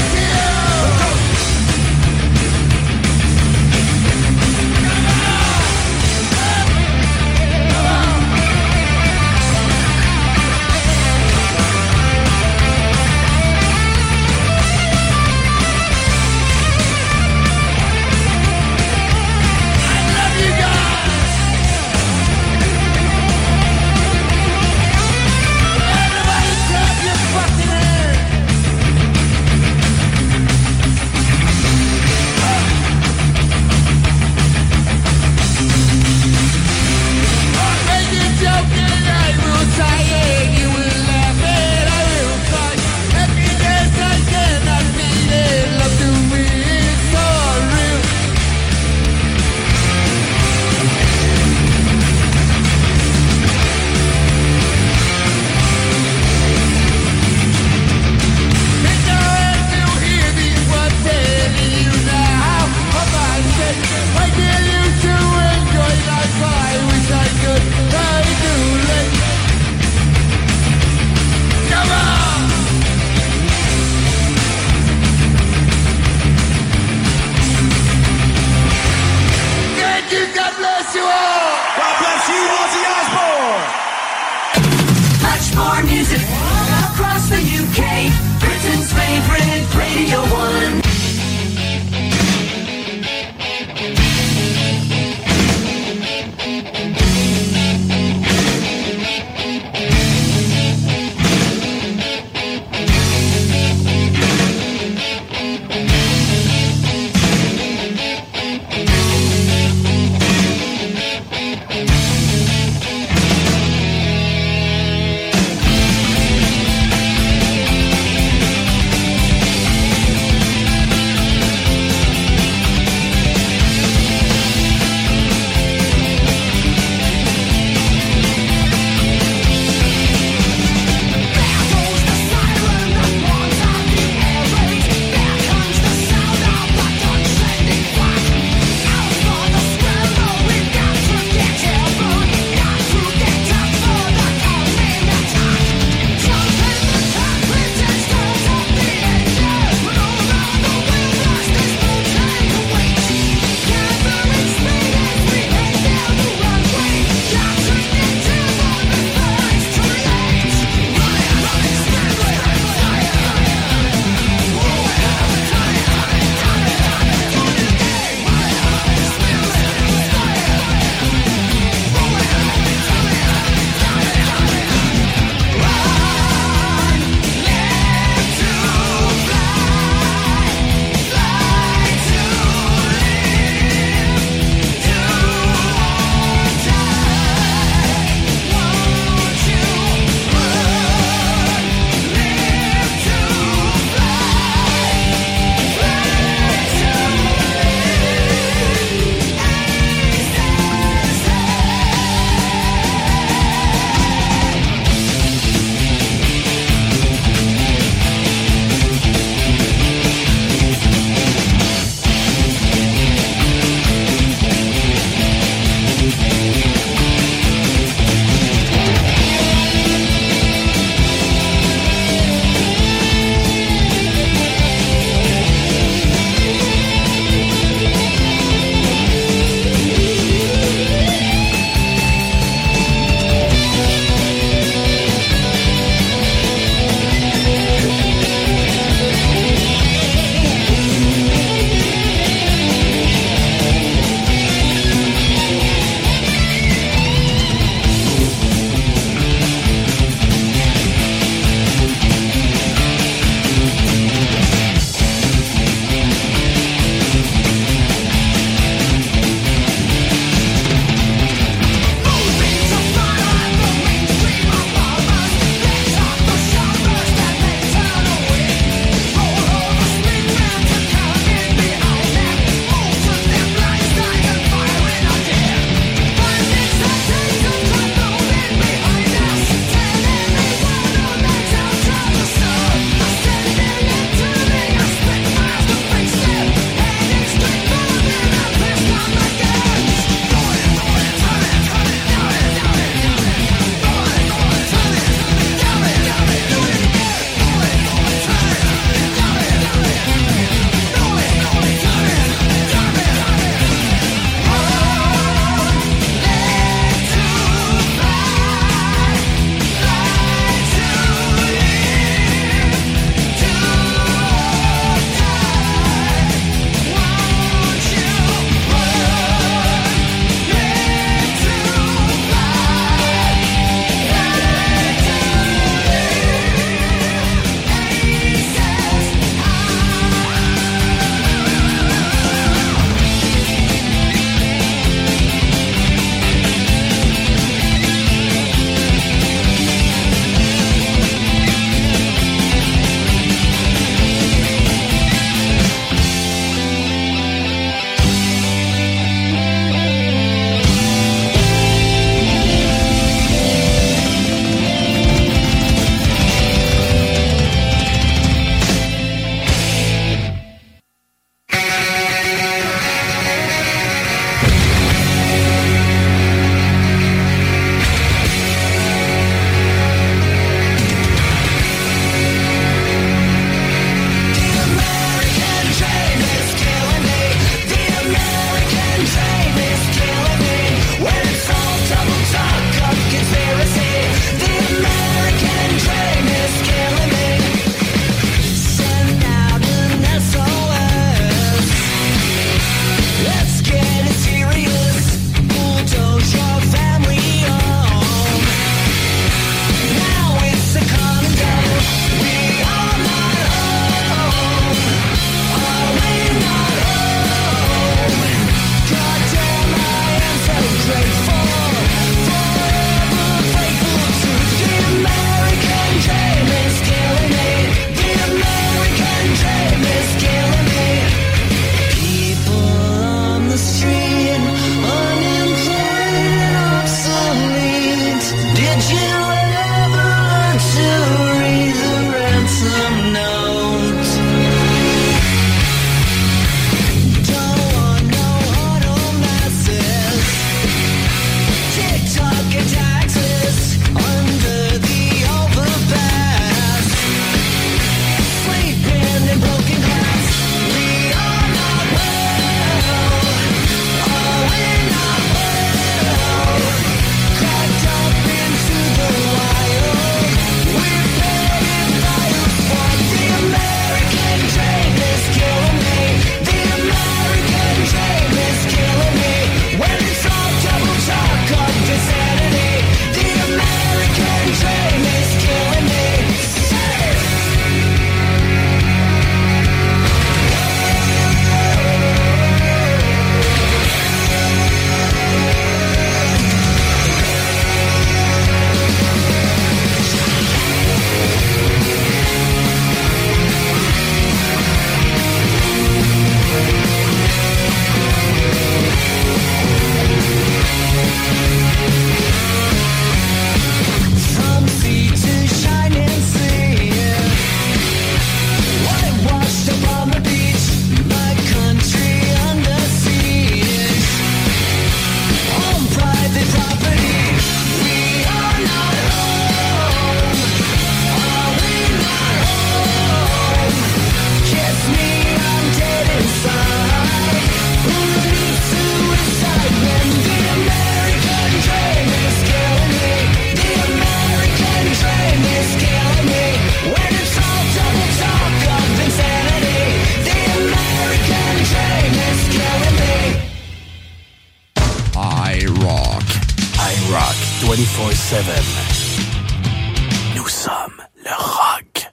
24/7. Nous sommes le rock.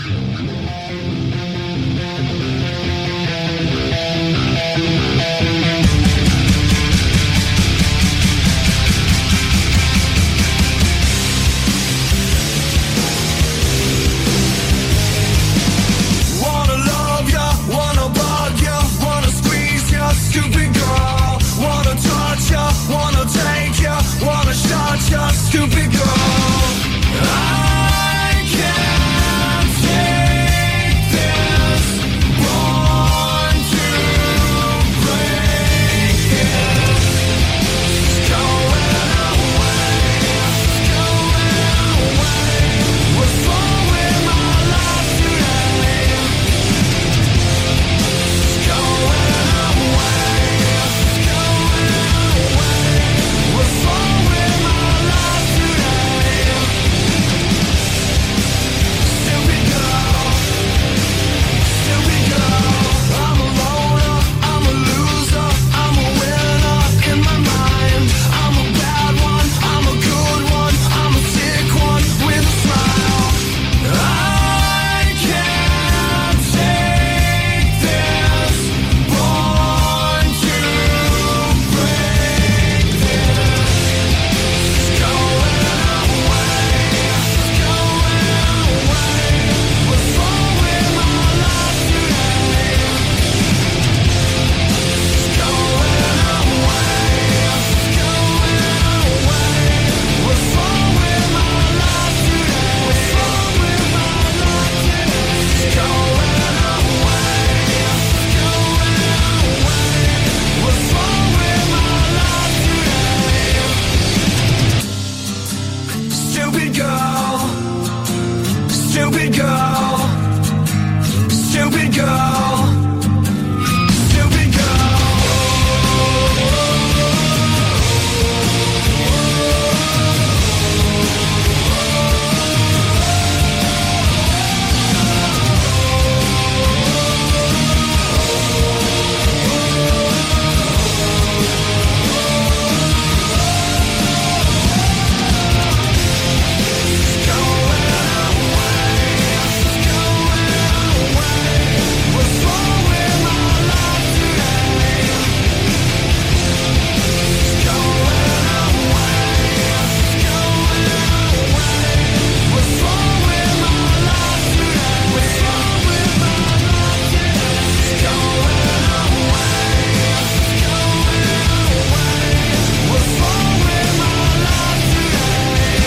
Wanna love ya, wanna bug ya, wanna squeeze ya, stupid girl. Wanna touch ya, wanna take ya, wanna shut ya, stupid girl. I can't take this, born to break it. It's going away, what's wrong with my life today? It's going away, what's wrong with my life today? Stupid girl, I'm a loner, I'm a loser, I'm a winner in my mind. I'm a bad one, I'm a good one, I'm a sick one with a smile. I can't take this, born to break this. It's going away, what's wrong with my life today? It's going away, what's wrong with my life today? What's wrong with my life today? It's going away, what's wrong with my life today? Stupid girl, stupid girl, stupid girl, stupid girl. What's wrong with my life today? It's going away, what's wrong with my life today? What's wrong with my life today? It's going away, what's wrong with my life today?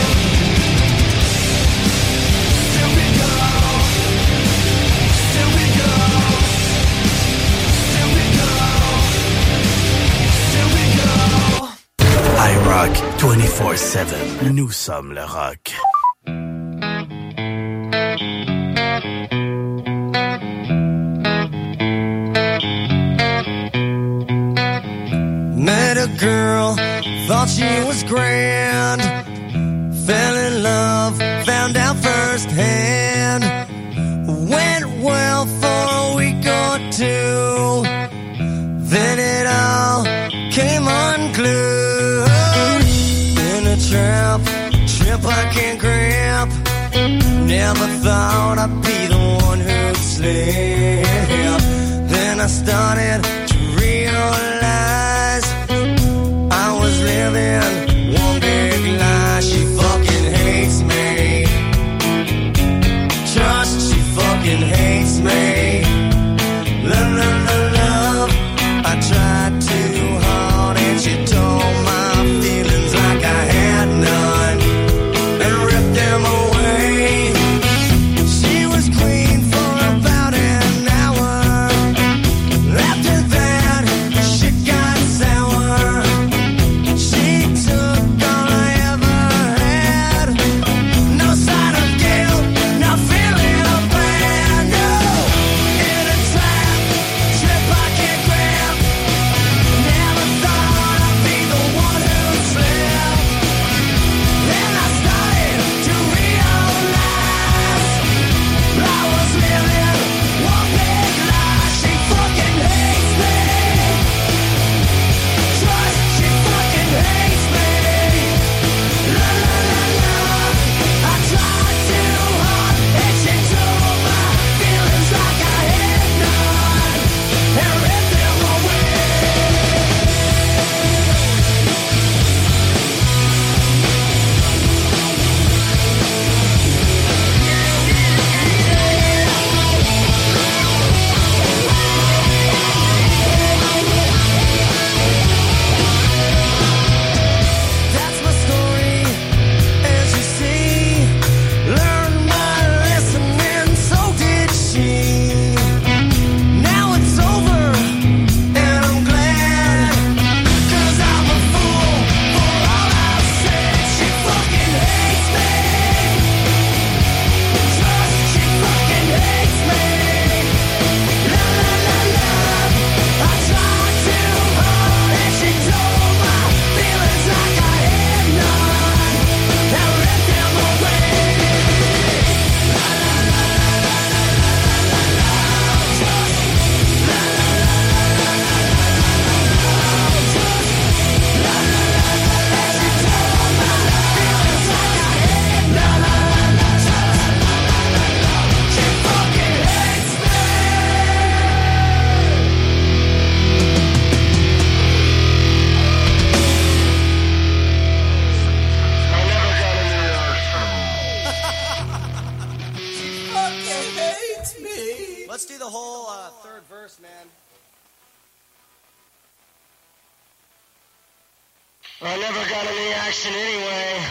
Stupid girl, stupid girl, stupid girl, stupid girl. iRock 24/7. Nous sommes le rock. Met a girl, thought she was grand. Fell in love, found out firsthand. Went well for a week or two. Then it all came unglued. In a trap I can't grab. Never thought I'd be the one who'd slip. Then I started to realize I was living one big lie. She fucking hates me. Trust, she fucking hates me. Love, love, love, love. I tried too hard and she told my feelings like I had none and ripped them away. She was queen for about an hour. After that I never got any action anyway.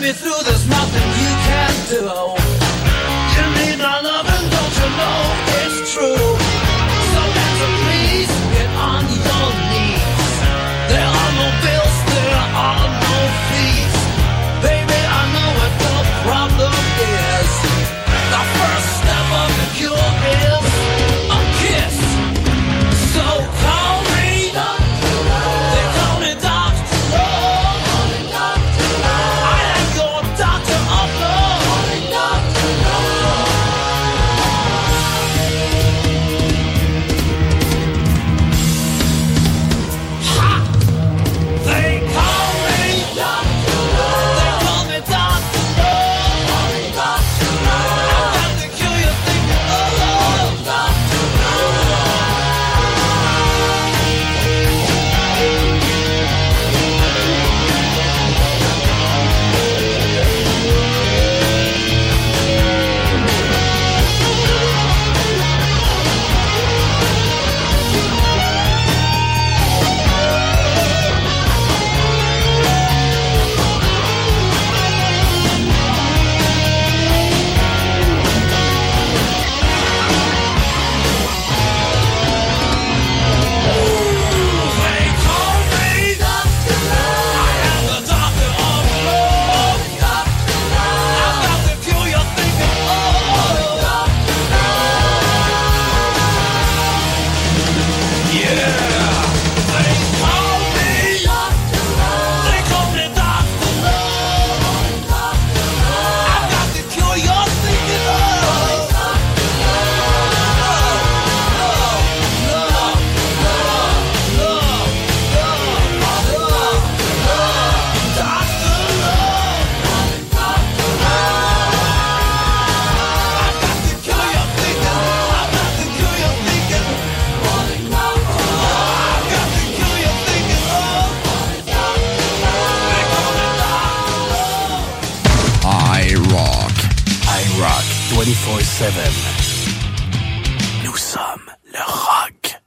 me through, there's nothing you can do. You need my love and don't you know it's true. So answer please, get on your knees. There are no bills, there are no fees. Baby, I know what the problem is. The first step of the cure is a kiss. So call me, they call me Dr. Love. I am your doctor of love. Ha! They call me Dr. Love. They call me Dr. Love. I've got the cure you're thinking of. Dr. I-Rock 24/7. Nous sommes le rock.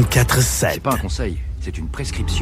24/7. C'est pas un conseil, c'est une prescription.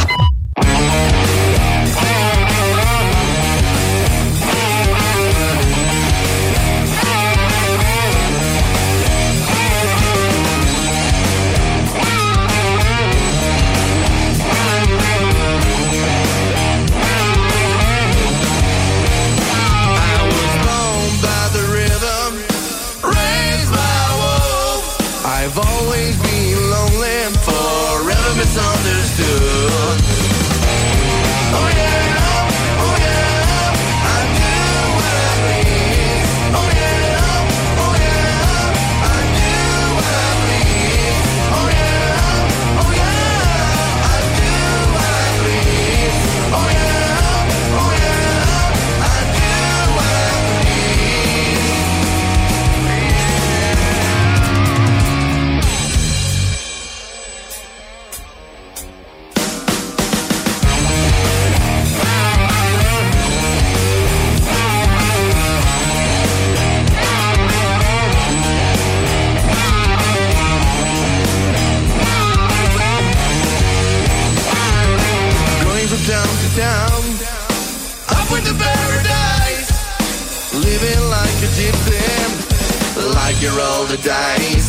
I've always been lonely, forever misunderstood. Oh yeah, oh yeah, I do what I please. Oh yeah, oh yeah, I do what I please. Oh yeah, I do what I please. Oh yeah, I do what I please. From town to town, upward to paradise, living like a gypsy, like you roll the dice.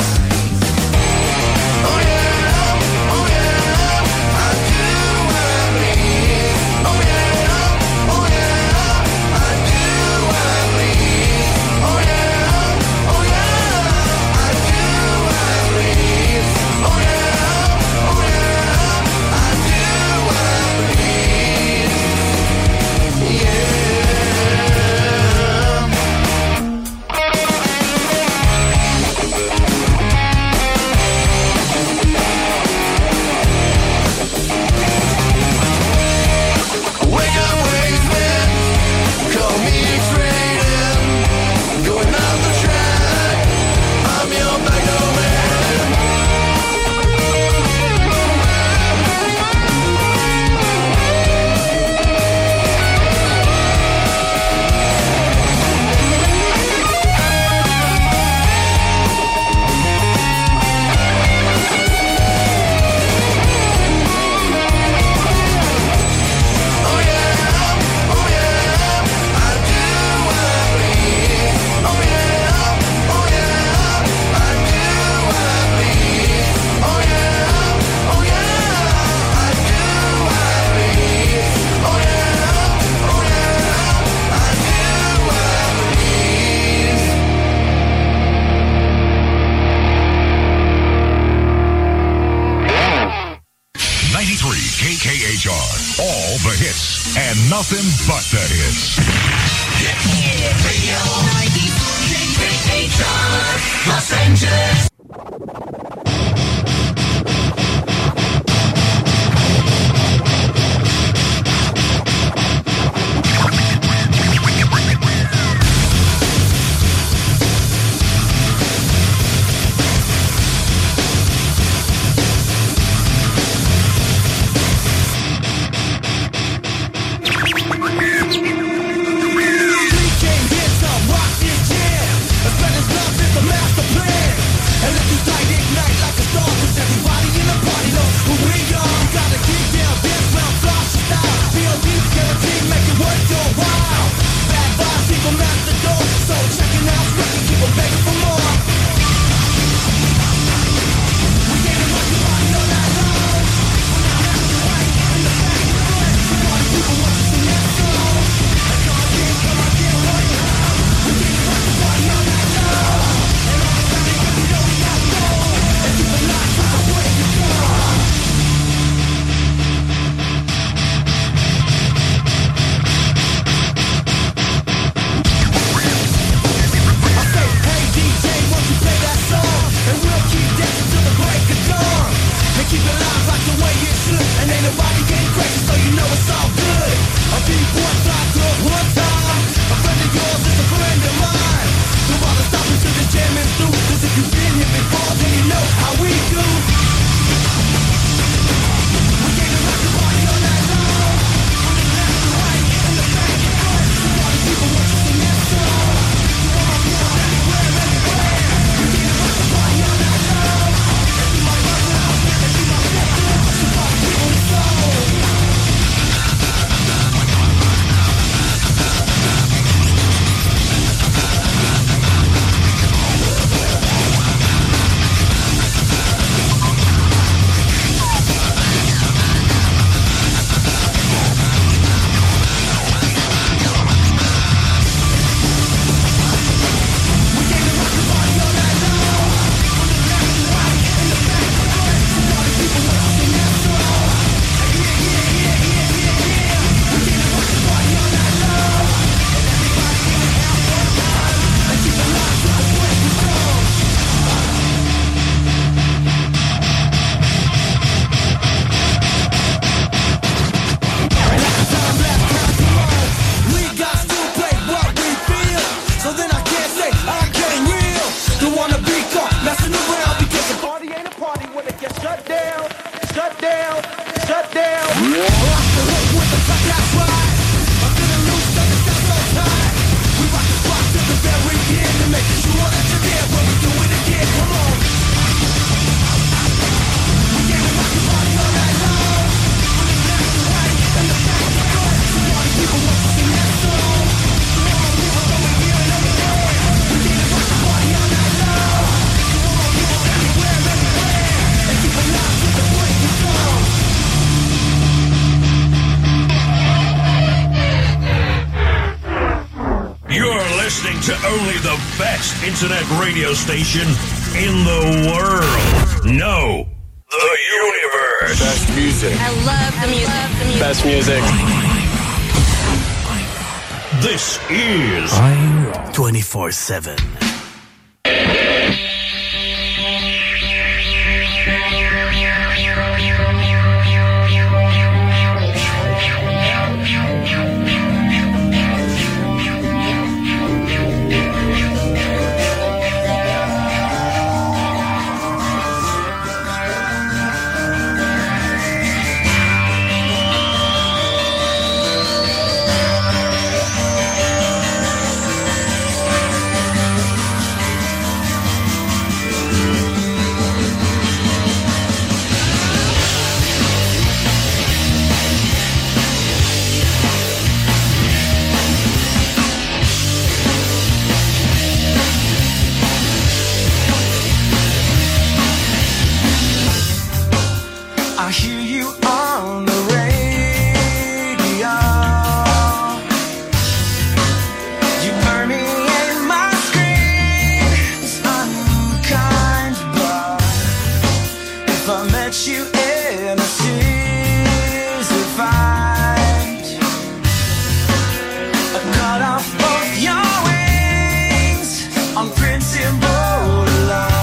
Oh yeah, oh yeah, I do what I please. Oh yeah, I do what I please. Oh yeah, I do what I please. Oh yeah, I do what I please. Wake up, wasteman, call me X-rated, going off the track, I'm your backdoor man. KKHR. All the hits and nothing but the hits. Radio 93 KKHR, Los Angeles. Rock this jam, as well as love is the master plan. And to only the best internet radio station in the world. No, the universe. Best music. I love the music. Best music. This is I 24/7. I hear you on the radio. You permeate my screen. It's unkind, but if I met you in a easy fight, I cut off both your wings on principle alone.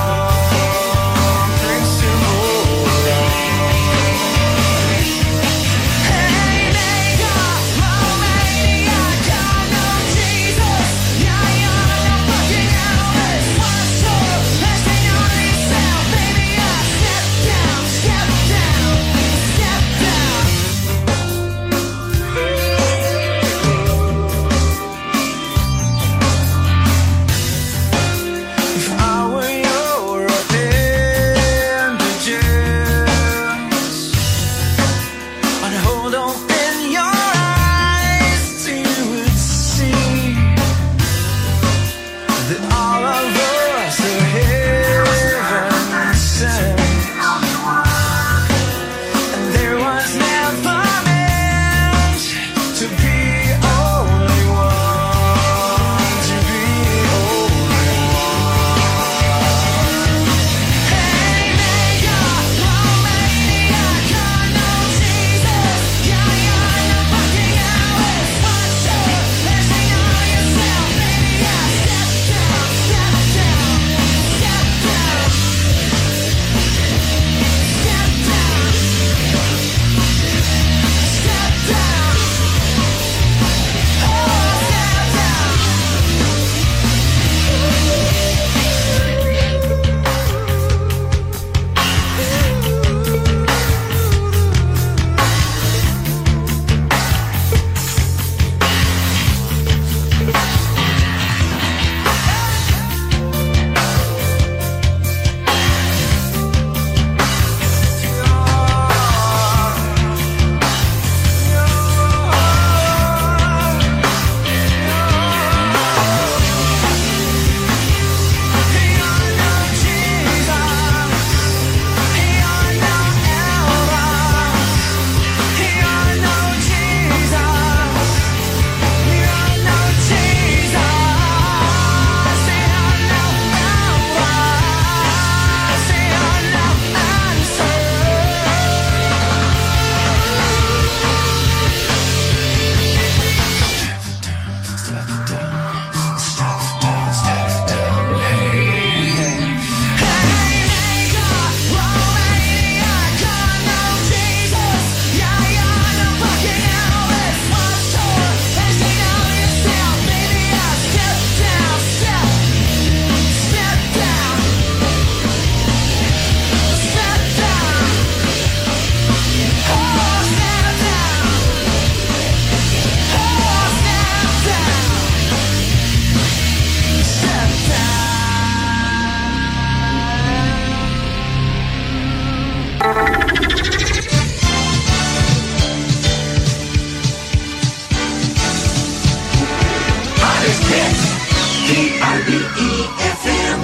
WEFM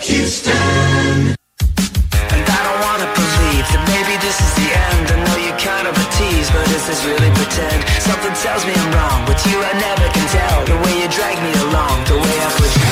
Houston. And I don't wanna believe that maybe this is the end. I know you're kind of a tease, but is this really pretend? Something tells me I'm wrong. With you I never can tell. The way you drag me along, the way I put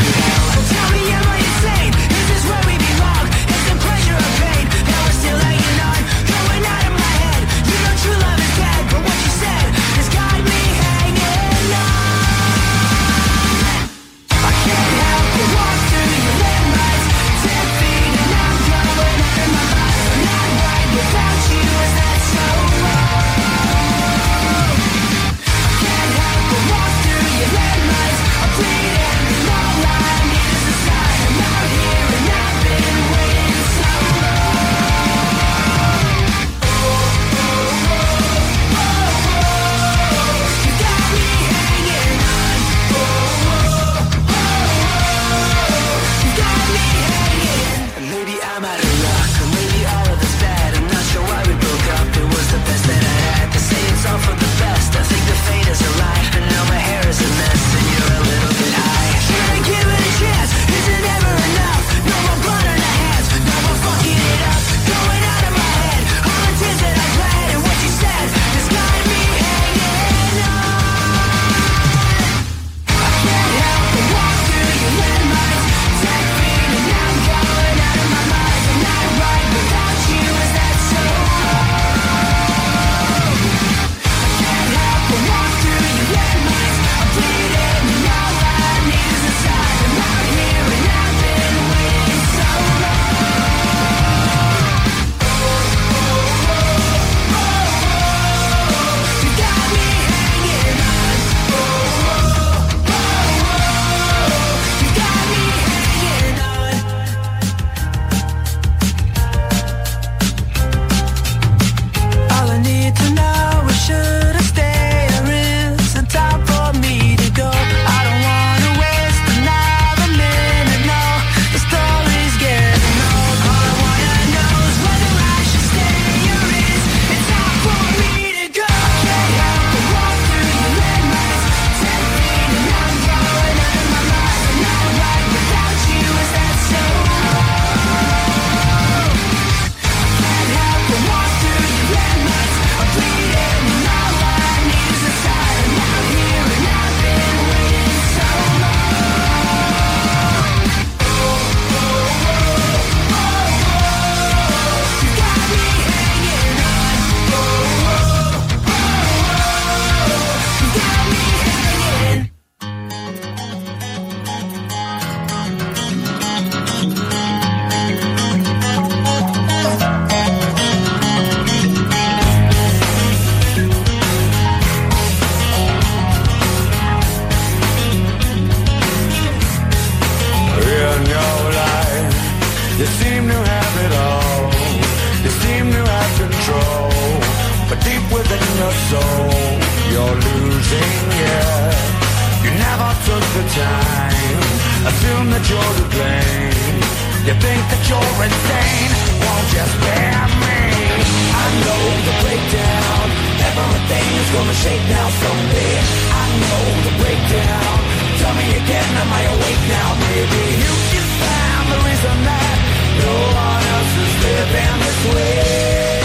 assume that you're to blame. You think that you're insane, won't you spare me? I know the breakdown, everything is gonna shake now someday. I know the breakdown, tell me again, am I awake now? Maybe you can find the reason that no one else is living this way.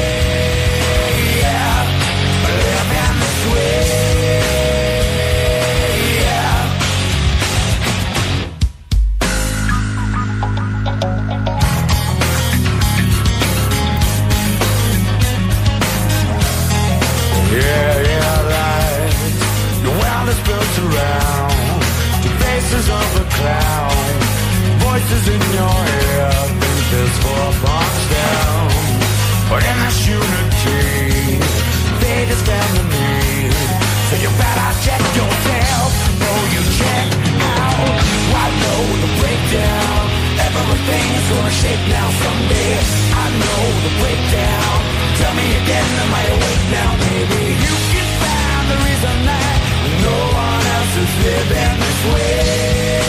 Yeah, living this way. Of a clown, voices in your head think there's 4 blocks down. But in this unity, fate is enemy. So you better check yourself, before you check out. I know the breakdown, everything is gonna shake now someday. I know the breakdown, tell me again, am I awake now? Maybe you can find the reason that no one else is living this way.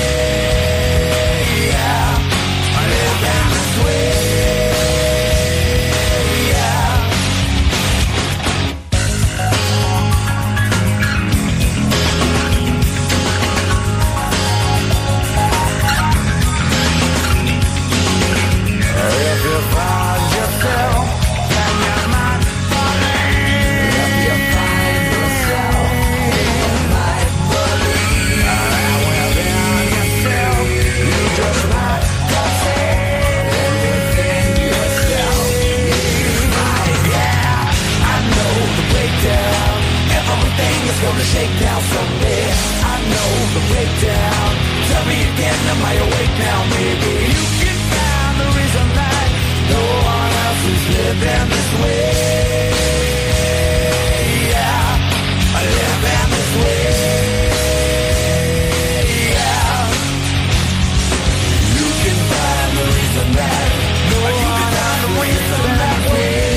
Gonna shake down someday. I know the breakdown. Tell me again, am I awake now? Maybe you can find the reason that no one else is living this way. Yeah, I live in this way. Yeah, you can find the reason that no one else is living that way.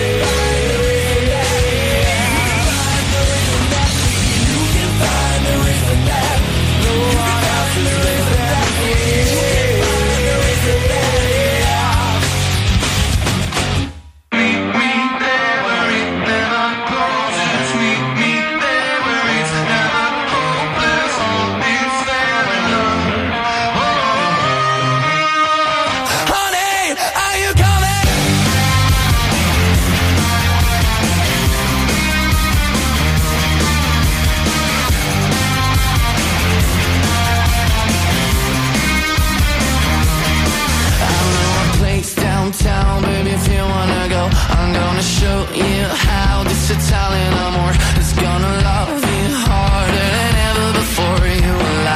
I'm gonna show you how this Italian amor is gonna love you harder than ever before. You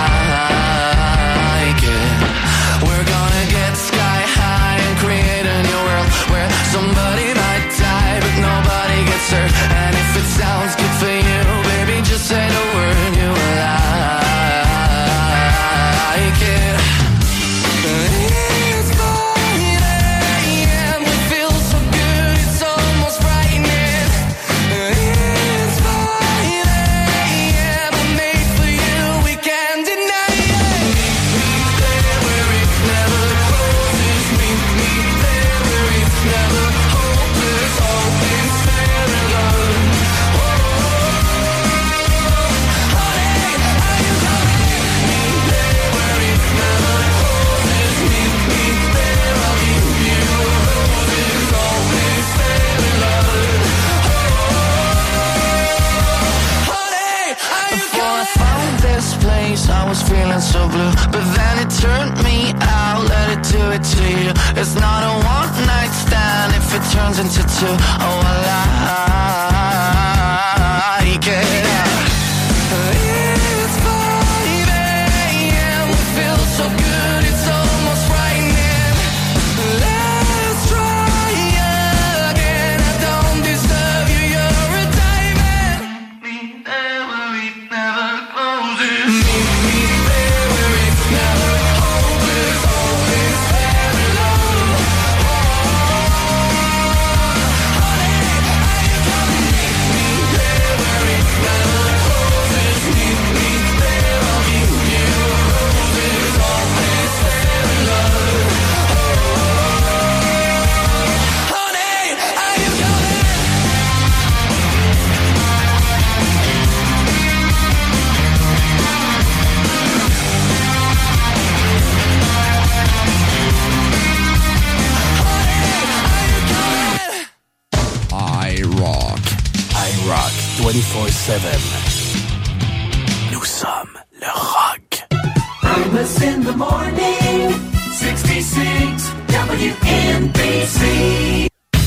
like it. We're gonna get sky high and create a new world where somebody might die but nobody gets hurt. And if it sounds good for you, baby, just say the word. You like it. I was feeling so blue, but then it turned me out. Let it do it to you. It's not a one night stand if it turns into 2. Oh, I like it. It's 5 a.m. We feel so good, it's almost frightening. Let's try again. I don't deserve you, you're a diamond. Meet there where it never closes. Meet me there where it's never hopeless. Always fair and love. Honey, are you coming? Meet me there where it's never Nous sommes le rock. Primus in the morning, 66 WNBC.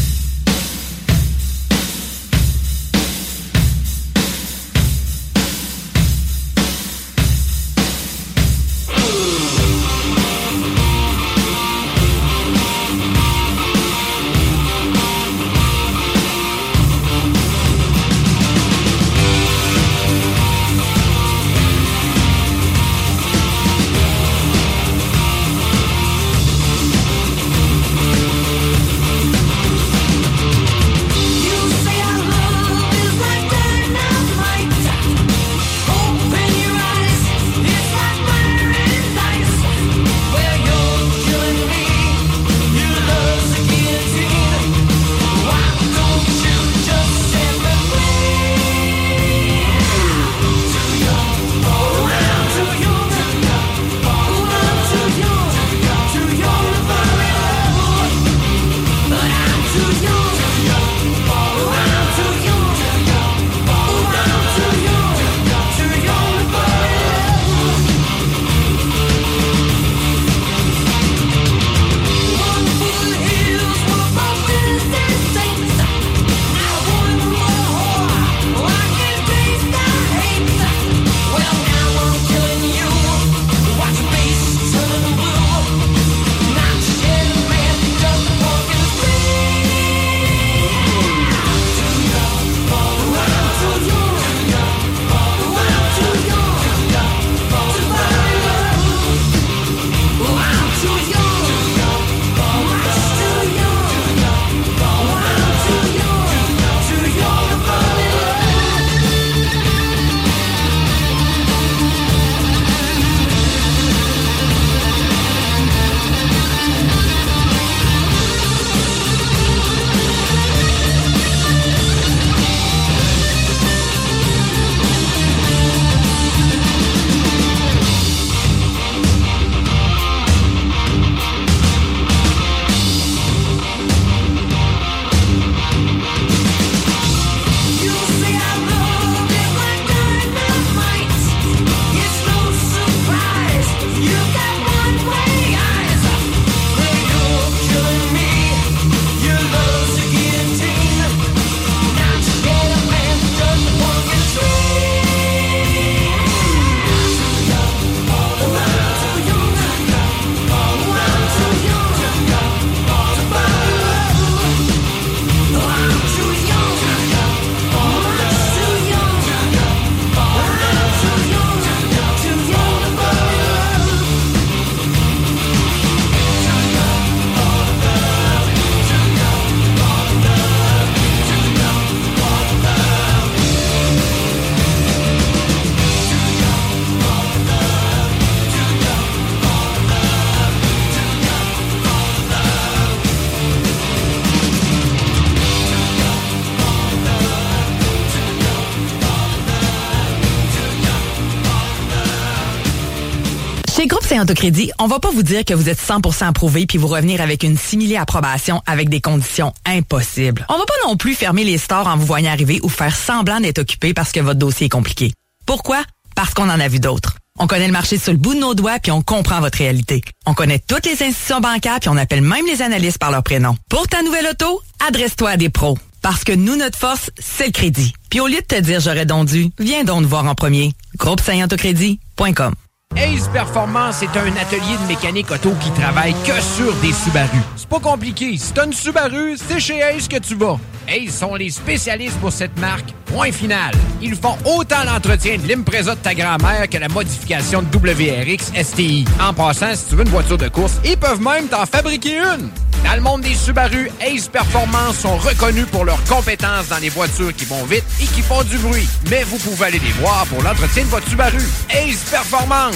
Chez Groupe Saint-Autocrédit, on va pas vous dire que vous êtes 100% approuvé puis vous revenir avec une simili-approbation avec des conditions impossibles. On va pas non plus fermer les stores en vous voyant arriver ou faire semblant d'être occupé parce que votre dossier est compliqué. Pourquoi? Parce qu'on en a vu d'autres. On connaît le marché sur le bout de nos doigts puis on comprend votre réalité. On connaît toutes les institutions bancaires puis on appelle même les analystes par leur prénom. Pour ta nouvelle auto, adresse-toi à des pros. Parce que nous, notre force, c'est le crédit. Puis au lieu de te dire j'aurais donc dû, viens donc nous voir en premier. GroupeSaintAutoCrédit.com. Ace Performance est un atelier de mécanique auto qui travaille que sur des Subaru. C'est pas compliqué. Si t'as une Subaru, c'est chez Ace que tu vas. Ace sont les spécialistes pour cette marque. Point final. Ils font autant l'entretien de l'Impreza de ta grand-mère que la modification de WRX STI. En passant, si tu veux une voiture de course, ils peuvent même t'en fabriquer une. Dans le monde des Subaru, Ace Performance sont reconnus pour leurs compétences dans les voitures qui vont vite et qui font du bruit. Mais vous pouvez aller les voir pour l'entretien de votre Subaru. Ace Performance.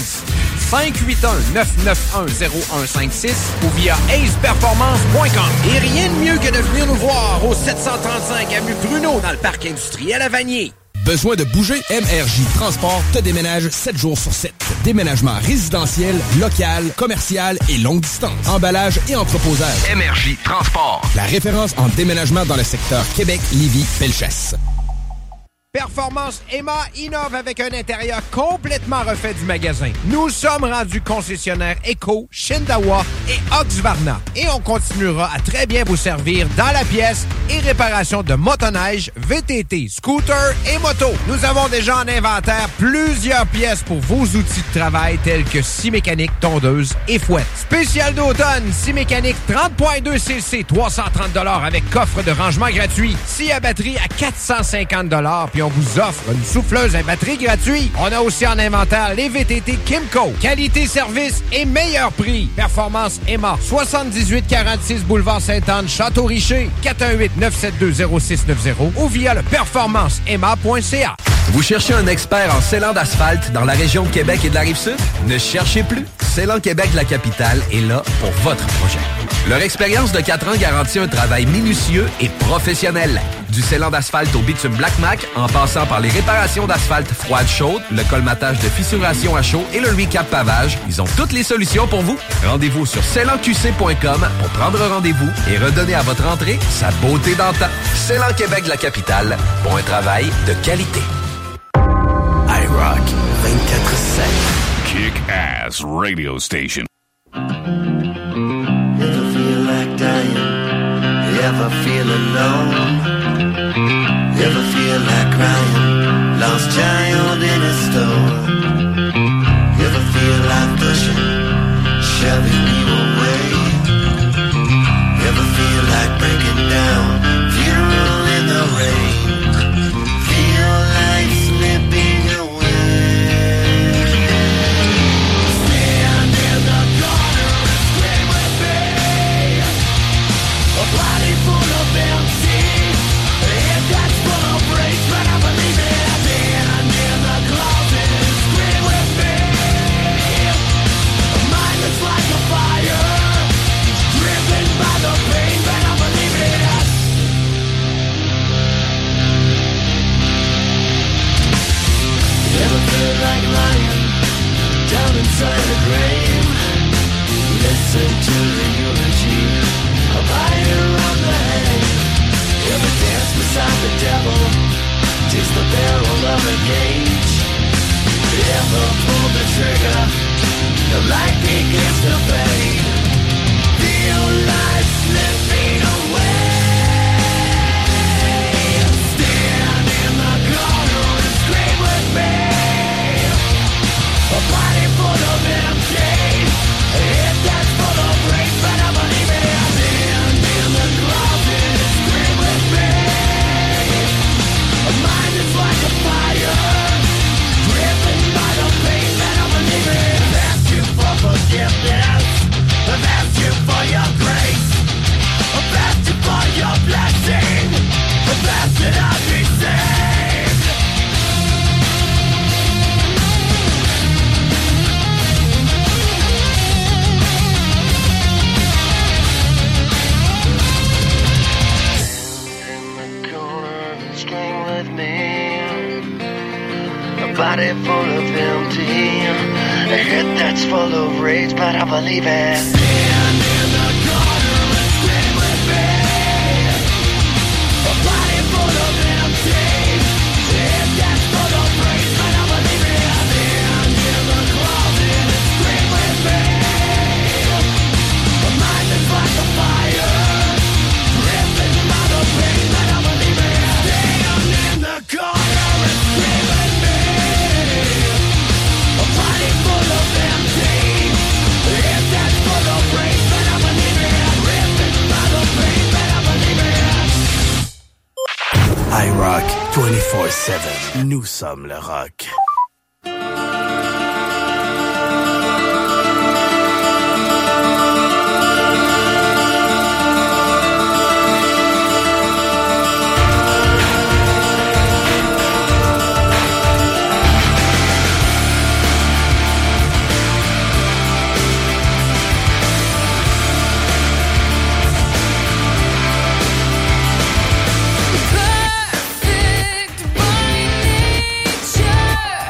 581-991-0156 ou via aceperformance.com. Et rien de mieux que de venir nous voir au 735 avenue Bruno dans le parc industriel à Vanier. Besoin de bouger? MRJ Transport te déménage 7 jours sur 7. Déménagement résidentiel, local, commercial et longue distance. Emballage et entreposage. MRJ Transport. La référence en déménagement dans le secteur Québec, Lévis, Bellechasse. Performance Emma innove avec un intérieur complètement refait du magasin. Nous sommes rendus concessionnaires Eco, Shindawa et Oxvarna. Et on continuera à très bien vous servir dans la pièce et réparation de motoneige, VTT, scooter et moto. Nous avons déjà en inventaire plusieurs pièces pour vos outils de travail tels que scie mécanique, tondeuse et fouette. Spécial d'automne, scie mécanique 30.2 cc, 330 $ avec coffre de rangement gratuit. Scie à batterie à 450 $, puis on vous offre une souffleuse à batterie gratuite. On a aussi en inventaire les VTT Kimco. Qualité, service et meilleur prix. Performance Emma. 7846 boulevard Sainte-Anne, Château-Richer. 418-972-0690 ou via le performanceemma.ca. Vous cherchez un expert en scellant d'asphalte dans la région de Québec et de la Rive-Sud? Ne cherchez plus. Scellant Québec, la capitale, est là pour votre projet. Leur expérience de 4 ans garantit un travail minutieux et professionnel. Du scellant d'asphalte au bitume Black-Mac, en passant par les réparations d'asphalte froide-chaude, le colmatage de fissuration à chaud et le recap pavage, ils ont toutes les solutions pour vous. Rendez-vous sur scellantqc.com pour prendre rendez-vous et redonner à votre entrée sa beauté d'antan. Scellant Québec, la capitale, pour un travail de qualité. iRock 24/7. Kick-ass radio station. Ever feel like dying? Ever feel alone? Ever feel like crying? Lost child in a store. Ever feel like pushing, shoving you away? Ever feel like breaking down? Funeral in the rain. Feel like slipping away. Stand in the corner and scream with me. A body full of empty. If that's full of rage, but I believe it. Stand in the closet and scream with me. A mind that's like a fire, driven by the pain, but I believe it. Ever feel like lying down inside a grave? Listen to the eulogy of fire on the hay. Ever dance beside the devil? Taste the barrel of a gauge. Ever pull the trigger? The light begins to fade. Feel life slipping away. Stand in the corner and scream with me. A body full of empty. If that's full of rage, but I believe it. Stand in the closet and scream with me. A mind that's like a fire, driven by the pain, but I believe it. I've asked you for forgiveness. I've asked you for your grace. I've asked you for your blessing. I've asked that I be saved. Scream with me. A body full of empty. A head that's full of rage, but I believe it. Stand in the corner and scream with me. A body full of empty. A head that's full of rage, but I believe it. Stand in the closet and scream with me. A mind that's like a fire, driven by the pain, but I believe it. Stand in the corner and scream with me. A body full of empty. If that's full of rage, but I believe it. Driven by the pain, but I believe it. iRock 24/7. Nous sommes le rock. Perfect by nature.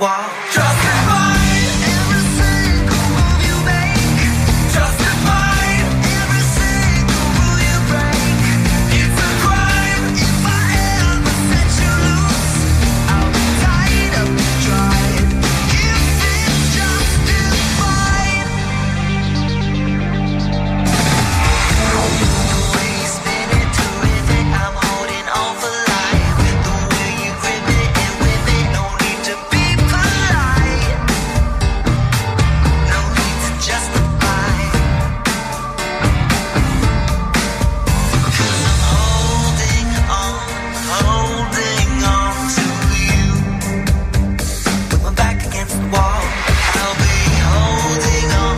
wall. Justify every single move you make. Justify every single rule you break. It's a crime if I ever set you loose. I'll be tied up and tried if it's justified. The way you spin it, terrific. I'm holding on for life. The way you grip it and whip it, no need to be polite. No need to justify. 'Cause I'm holding on to you. With my back against the wall, I'll be holding on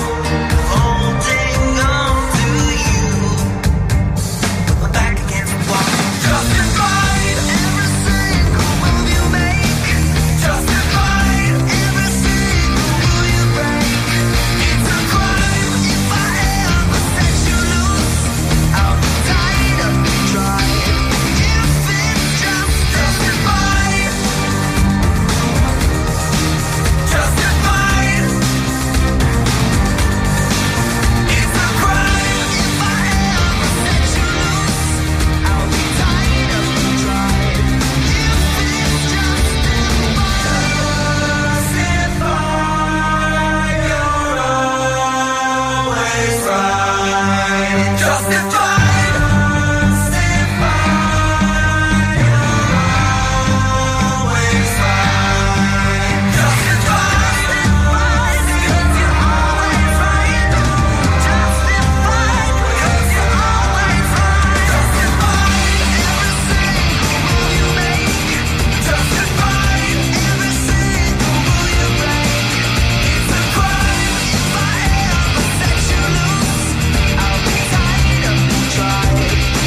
to you. With my back against the wall. Justified every single move you make. Justified every single rule you break. It's a crime if I ever set you loose. I'll be tied up and tried if it's justified. Justified. It's a crime if I ever set you loose. I'll be tied up and tried if it's justified. You're always right. Justified. Always right. Justified. Because you're always right. Justified. Because you're always right. Justified. Every single move you make. Justified. Every single rule you break. It's a crime if I ever set you loose. I'll be tied up and tried if it's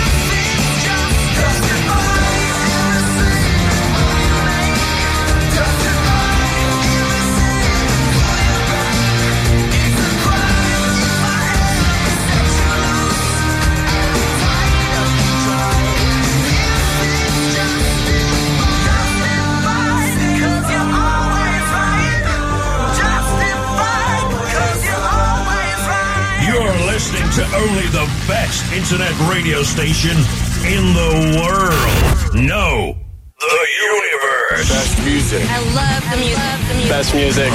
justified. Every single move you make. Justified. Every single rule you break. It's a crime if I ever set you loose. I'll be tied up and tried if it's justified. Because you're always right. Justified. Because you're always right. You're listening to only the best internet radio station in the world. No, the universe. Best music. I love the music. Best music.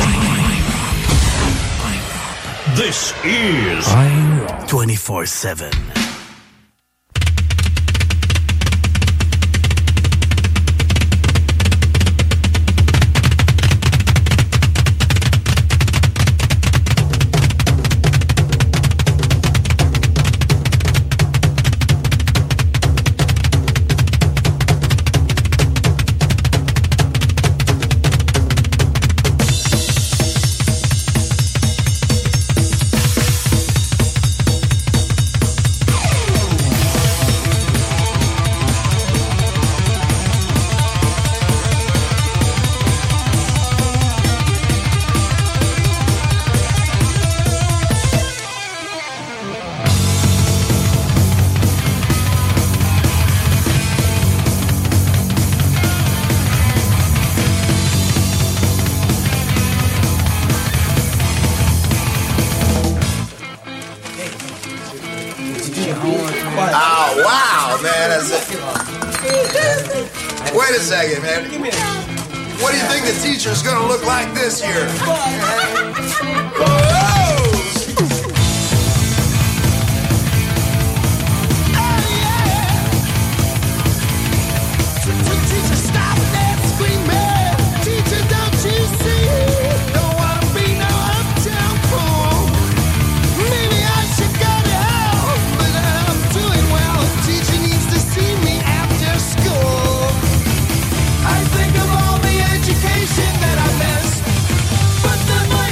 This is 24/7. Oh, wow, man. Wait a second, man. What do you think the teacher's going to look like this year? I think of all the education that I missed, but then my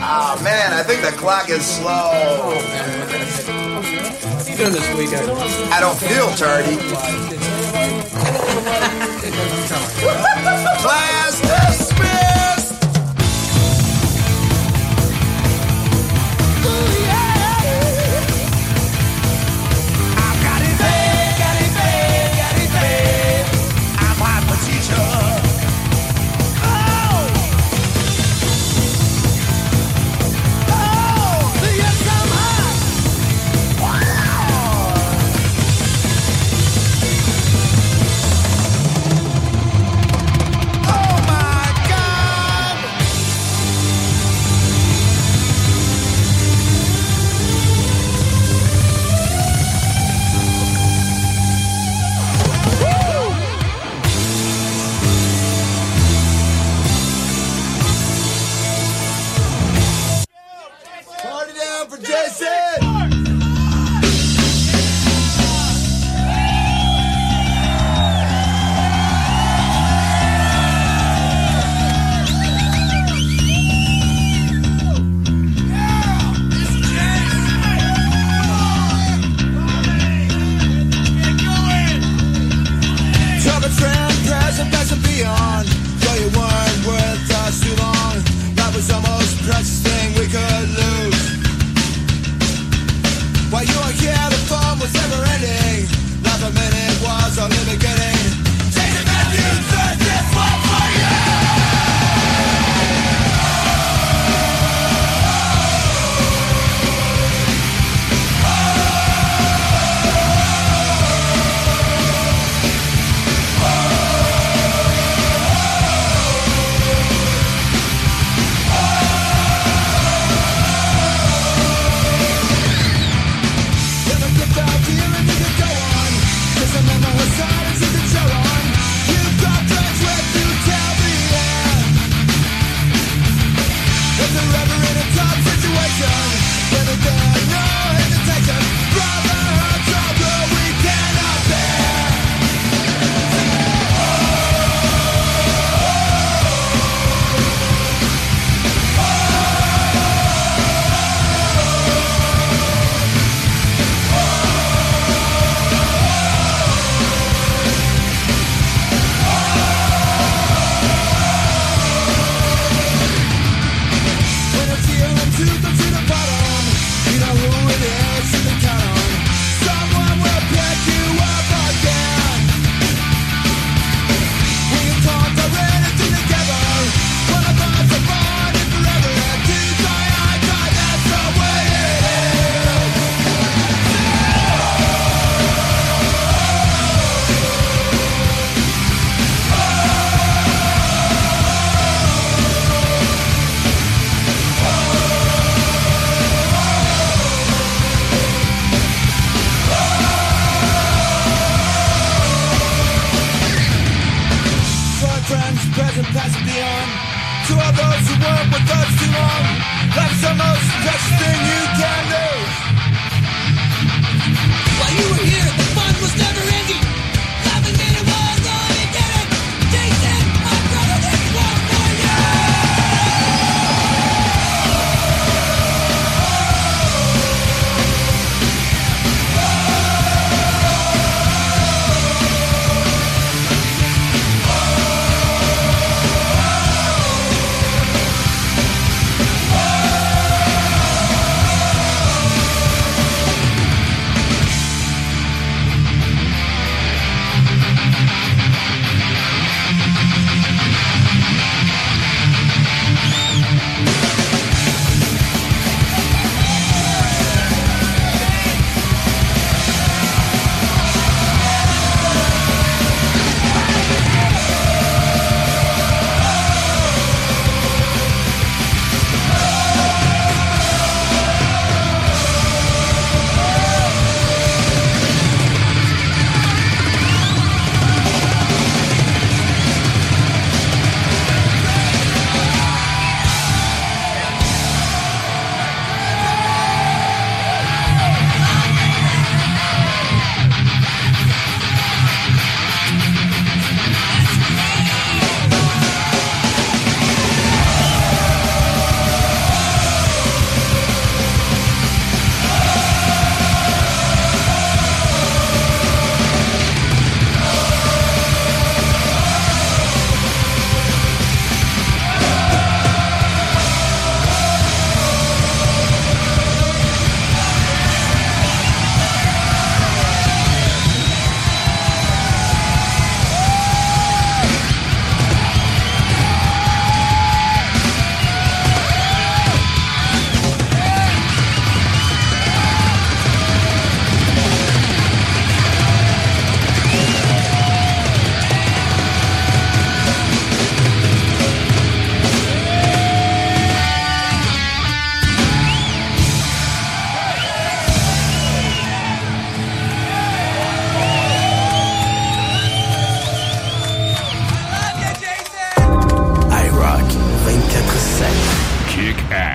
Oh, man, I think the clock is slow. What are you doing this weekend? I don't feel tardy. Class dismissed!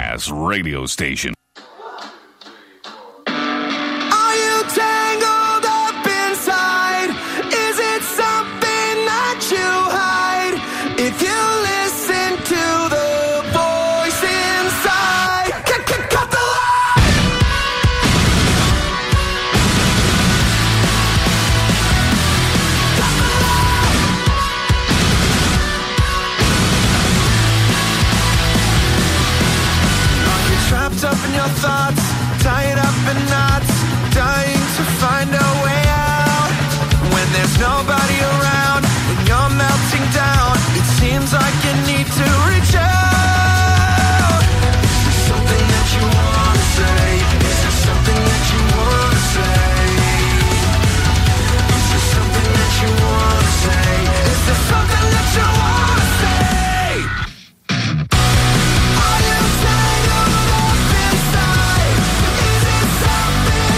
ass radio station. Are you tangled up inside? Is it something that you hide? If you listen to the voice inside, cut the line! Cut the line! Are you trapped up in your thoughts? Tied up in knots, dying to find a way out. When there's nobody around, when you're melting down, it seems like you need to reach out. Is there something that you wanna say? Is there something that you wanna say? Is there something that you wanna say? Is there something that you wanna say? Are you tangled up inside? Is it something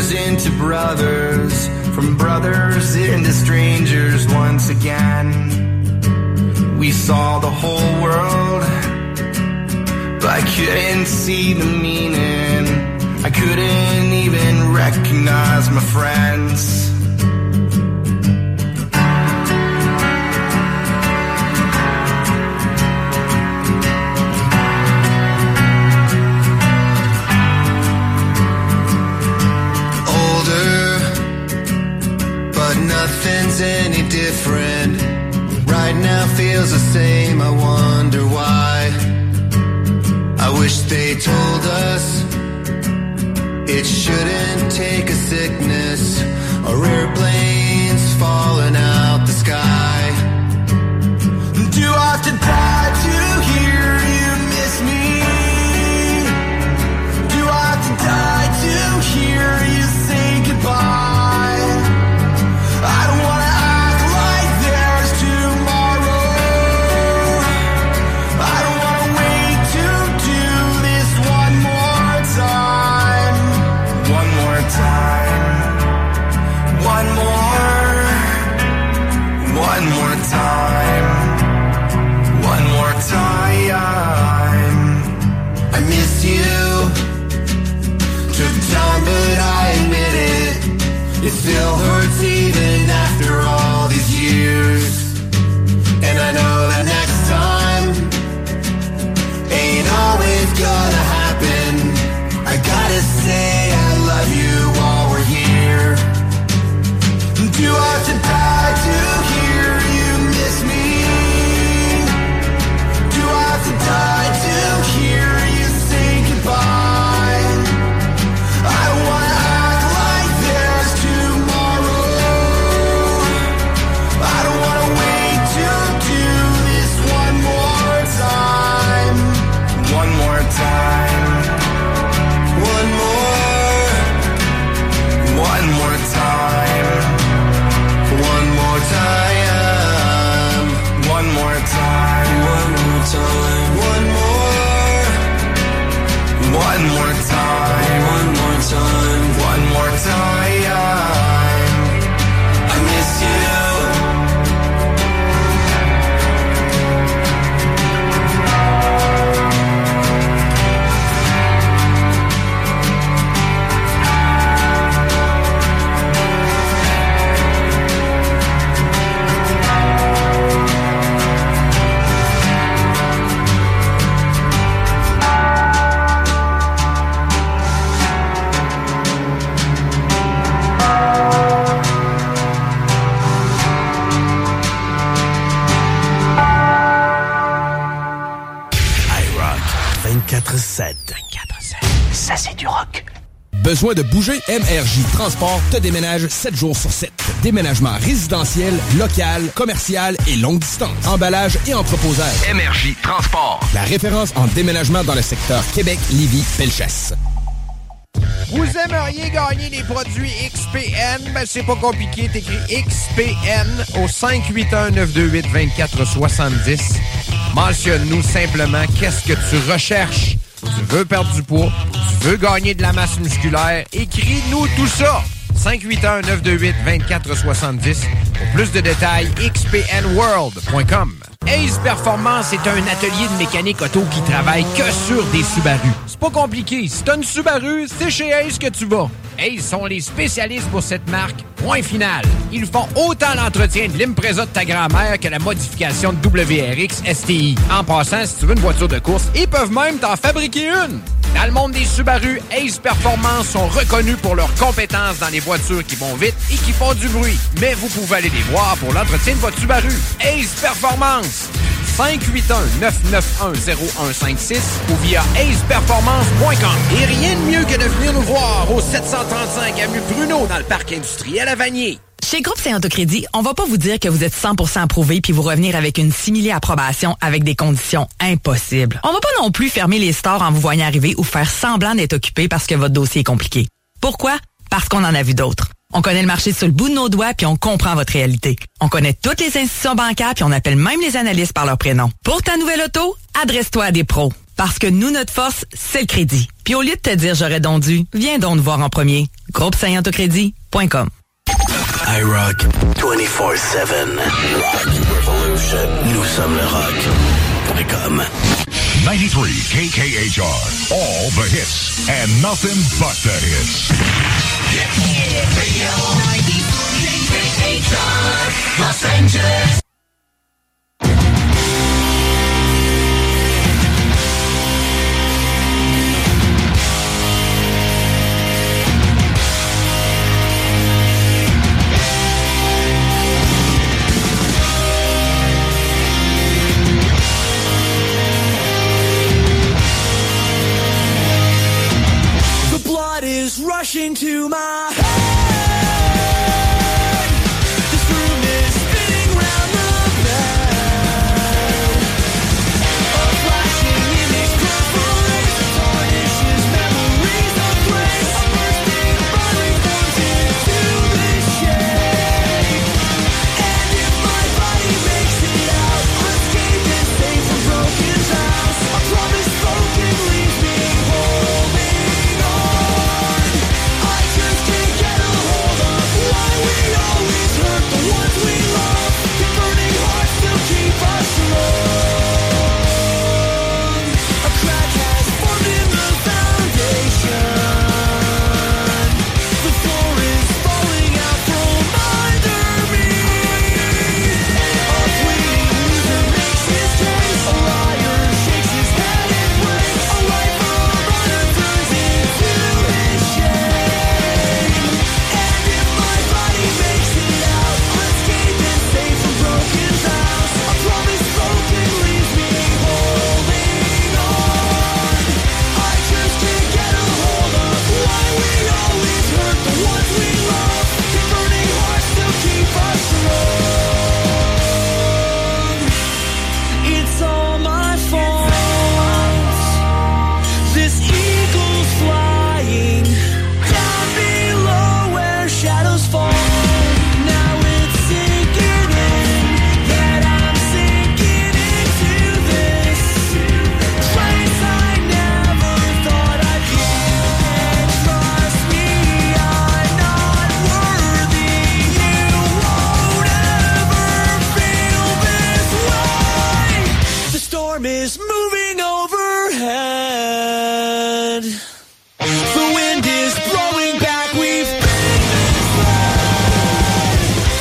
strangers into brothers, from brothers into strangers once again. We saw the whole world, but I couldn't see the meaning. I couldn't even recognize my friends. Nothing's any different. Right now feels the same. I wonder why. I wish they told us it shouldn't take a sickness or airplanes falling out the sky. Do I have to die to hear you miss me? Do I have to die to hear you say goodbye? I don't wanna act like there's tomorrow. I don't wanna wait to do this one more time. One more time. One more. One more time. One more time. I miss you. Took time, but I admit it. It still hurts even after all these years. And I know that next time ain't always gonna happen. I gotta say I love you while we're here. Do I have to die to hear you miss me? Do I have to die to hear you say goodbye? I don't wanna act like there's tomorrow. I don't wanna wait to do this one more time. One more time. One more. One more time. One more time. One more time. One more time. One more. One more time. One more time. One more time. I miss you. iRock 24/7. Ça, c'est du rock. Besoin de bouger? MRJ Transport te déménage 7 jours sur 7. Déménagement résidentiel, local, commercial et longue distance. Emballage et entreposage. MRJ Transport. La référence en déménagement dans le secteur Québec, Lévis, Bellechasse. Vous aimeriez gagner des produits XPN? Ben, c'est pas compliqué. T'écris XPN au 581-928-2470. Mentionne-nous simplement qu'est-ce que tu recherches. Tu veux perdre du poids, tu veux gagner de la masse musculaire, écris-nous tout ça. 581-928-2470. Pour plus de détails, xpnworld.com. Ace Performance est un atelier de mécanique auto qui travaille que sur des Subaru. C'est pas compliqué. Si t'as une Subaru, c'est chez Ace que tu vas. Ace sont les spécialistes pour cette marque. Point final. Ils font autant l'entretien de l'Impreza de ta grand-mère que la modification de WRX STI. En passant, si tu veux une voiture de course, ils peuvent même t'en fabriquer une. Dans le monde des Subaru, Ace Performance sont reconnus pour leurs compétences dans les voitures qui vont vite et qui font du bruit. Mais vous pouvez aller les voir pour l'entretien de votre Subaru. Ace Performance. 581-991-0156 ou via aceperformance.com. Et rien de mieux que de venir nous voir au 735 avenue Bruno dans le parc industriel à Vanier. Chez Groupe Saint-Autocrédit, on va pas vous dire que vous êtes 100% approuvé puis vous revenir avec une simili-approbation avec des conditions impossibles. On va pas non plus fermer les stores en vous voyant arriver ou faire semblant d'être occupé parce que votre dossier est compliqué. Pourquoi? Parce qu'on en a vu d'autres. On connaît le marché sur le bout de nos doigts puis on comprend votre réalité. On connaît toutes les institutions bancaires puis on appelle même les analystes par leur prénom. Pour ta nouvelle auto, adresse-toi à des pros. Parce que nous, notre force, c'est le crédit. Puis au lieu de te dire j'aurais donc dû, viens donc nous voir en premier. GroupeSaillantAucrédit.com. iRock 24/7. Rock Revolution. Nous sommes le rock.com. 93 KKHR. All the hits and nothing but the hits. Radio 93 KKHR, Los Angeles. Is rushing to my head. This room is spinning round the bed. A flashing image perforates, tarnishes memories of place. A bursting body forms into this shape. And if my body makes it out, unscathed and safe from broken vows, a promise spoken leaves me holding on. I just can't get a hold of why we always hurt the ones we love. The burning hearts still keep us strong. A crack has formed in the foundation. The floor is falling out from under me. A fleeting loser makes his case. A liar shakes his head and breaks. A life of honor turns into his shame. And if my body makes it out, unscathed and safe from broken vows, a promise spoken leaves me holding on. I just can't get a hold of why we always hurt the ones we love. The burning hearts still keep us strong. It's all my fault. This eagle's flying down below where shadows fall. Now it's sinking in that I'm sinking into this place I never thought I'd get. Trust me, I'm not worthy. You won't ever feel this way. The storm is moving overhead. The wind is blowing back. We've been misled.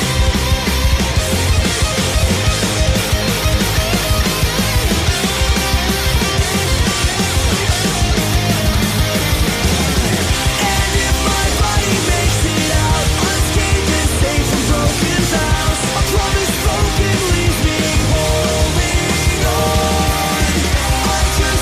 And if my body makes it out, unscathed and safe from broken vows, a promise spoken leaves me holding on. I just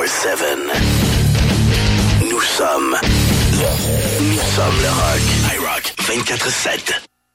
Nous sommes le rock. iRock 24/7.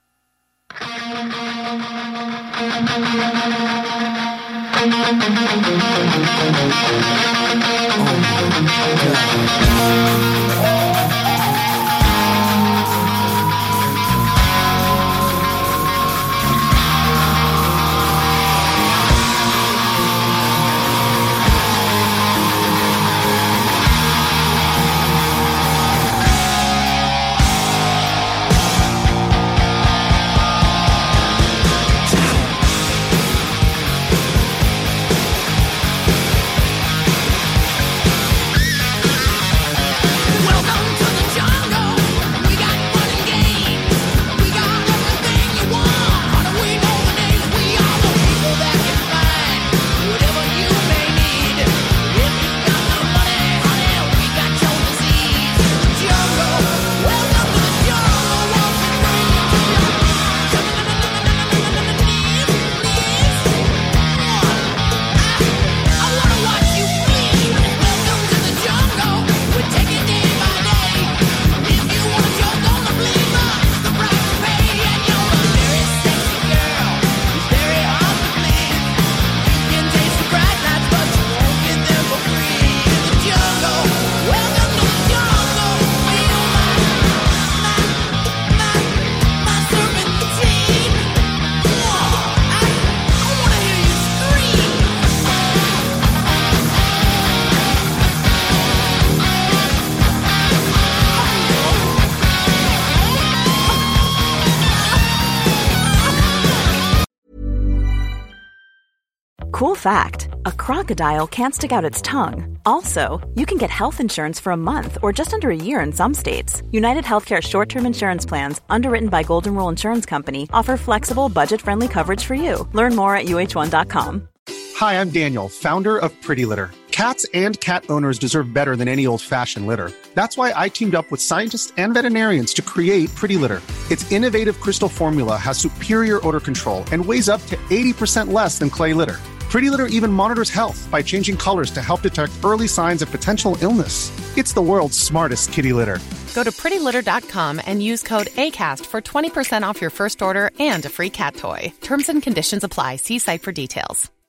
Cool fact, a crocodile can't stick out its tongue. Also, you can get health insurance for a month or just under a year in some states. United Healthcare short-term insurance plans, underwritten by Golden Rule Insurance Company, offer flexible, budget-friendly coverage for you. Learn more at UH1.com. Hi, I'm Daniel, founder of Pretty Litter. Cats and cat owners deserve better than any old-fashioned litter. That's why I teamed up with scientists and veterinarians to create Pretty Litter. Its innovative crystal formula has superior odor control and weighs up to 80% less than clay litter. Pretty Litter even monitors health by changing colors to help detect early signs of potential illness. It's the world's smartest kitty litter. Go to prettylitter.com and use code ACAST for 20% off your first order and a free cat toy. Terms and conditions apply. See site for details.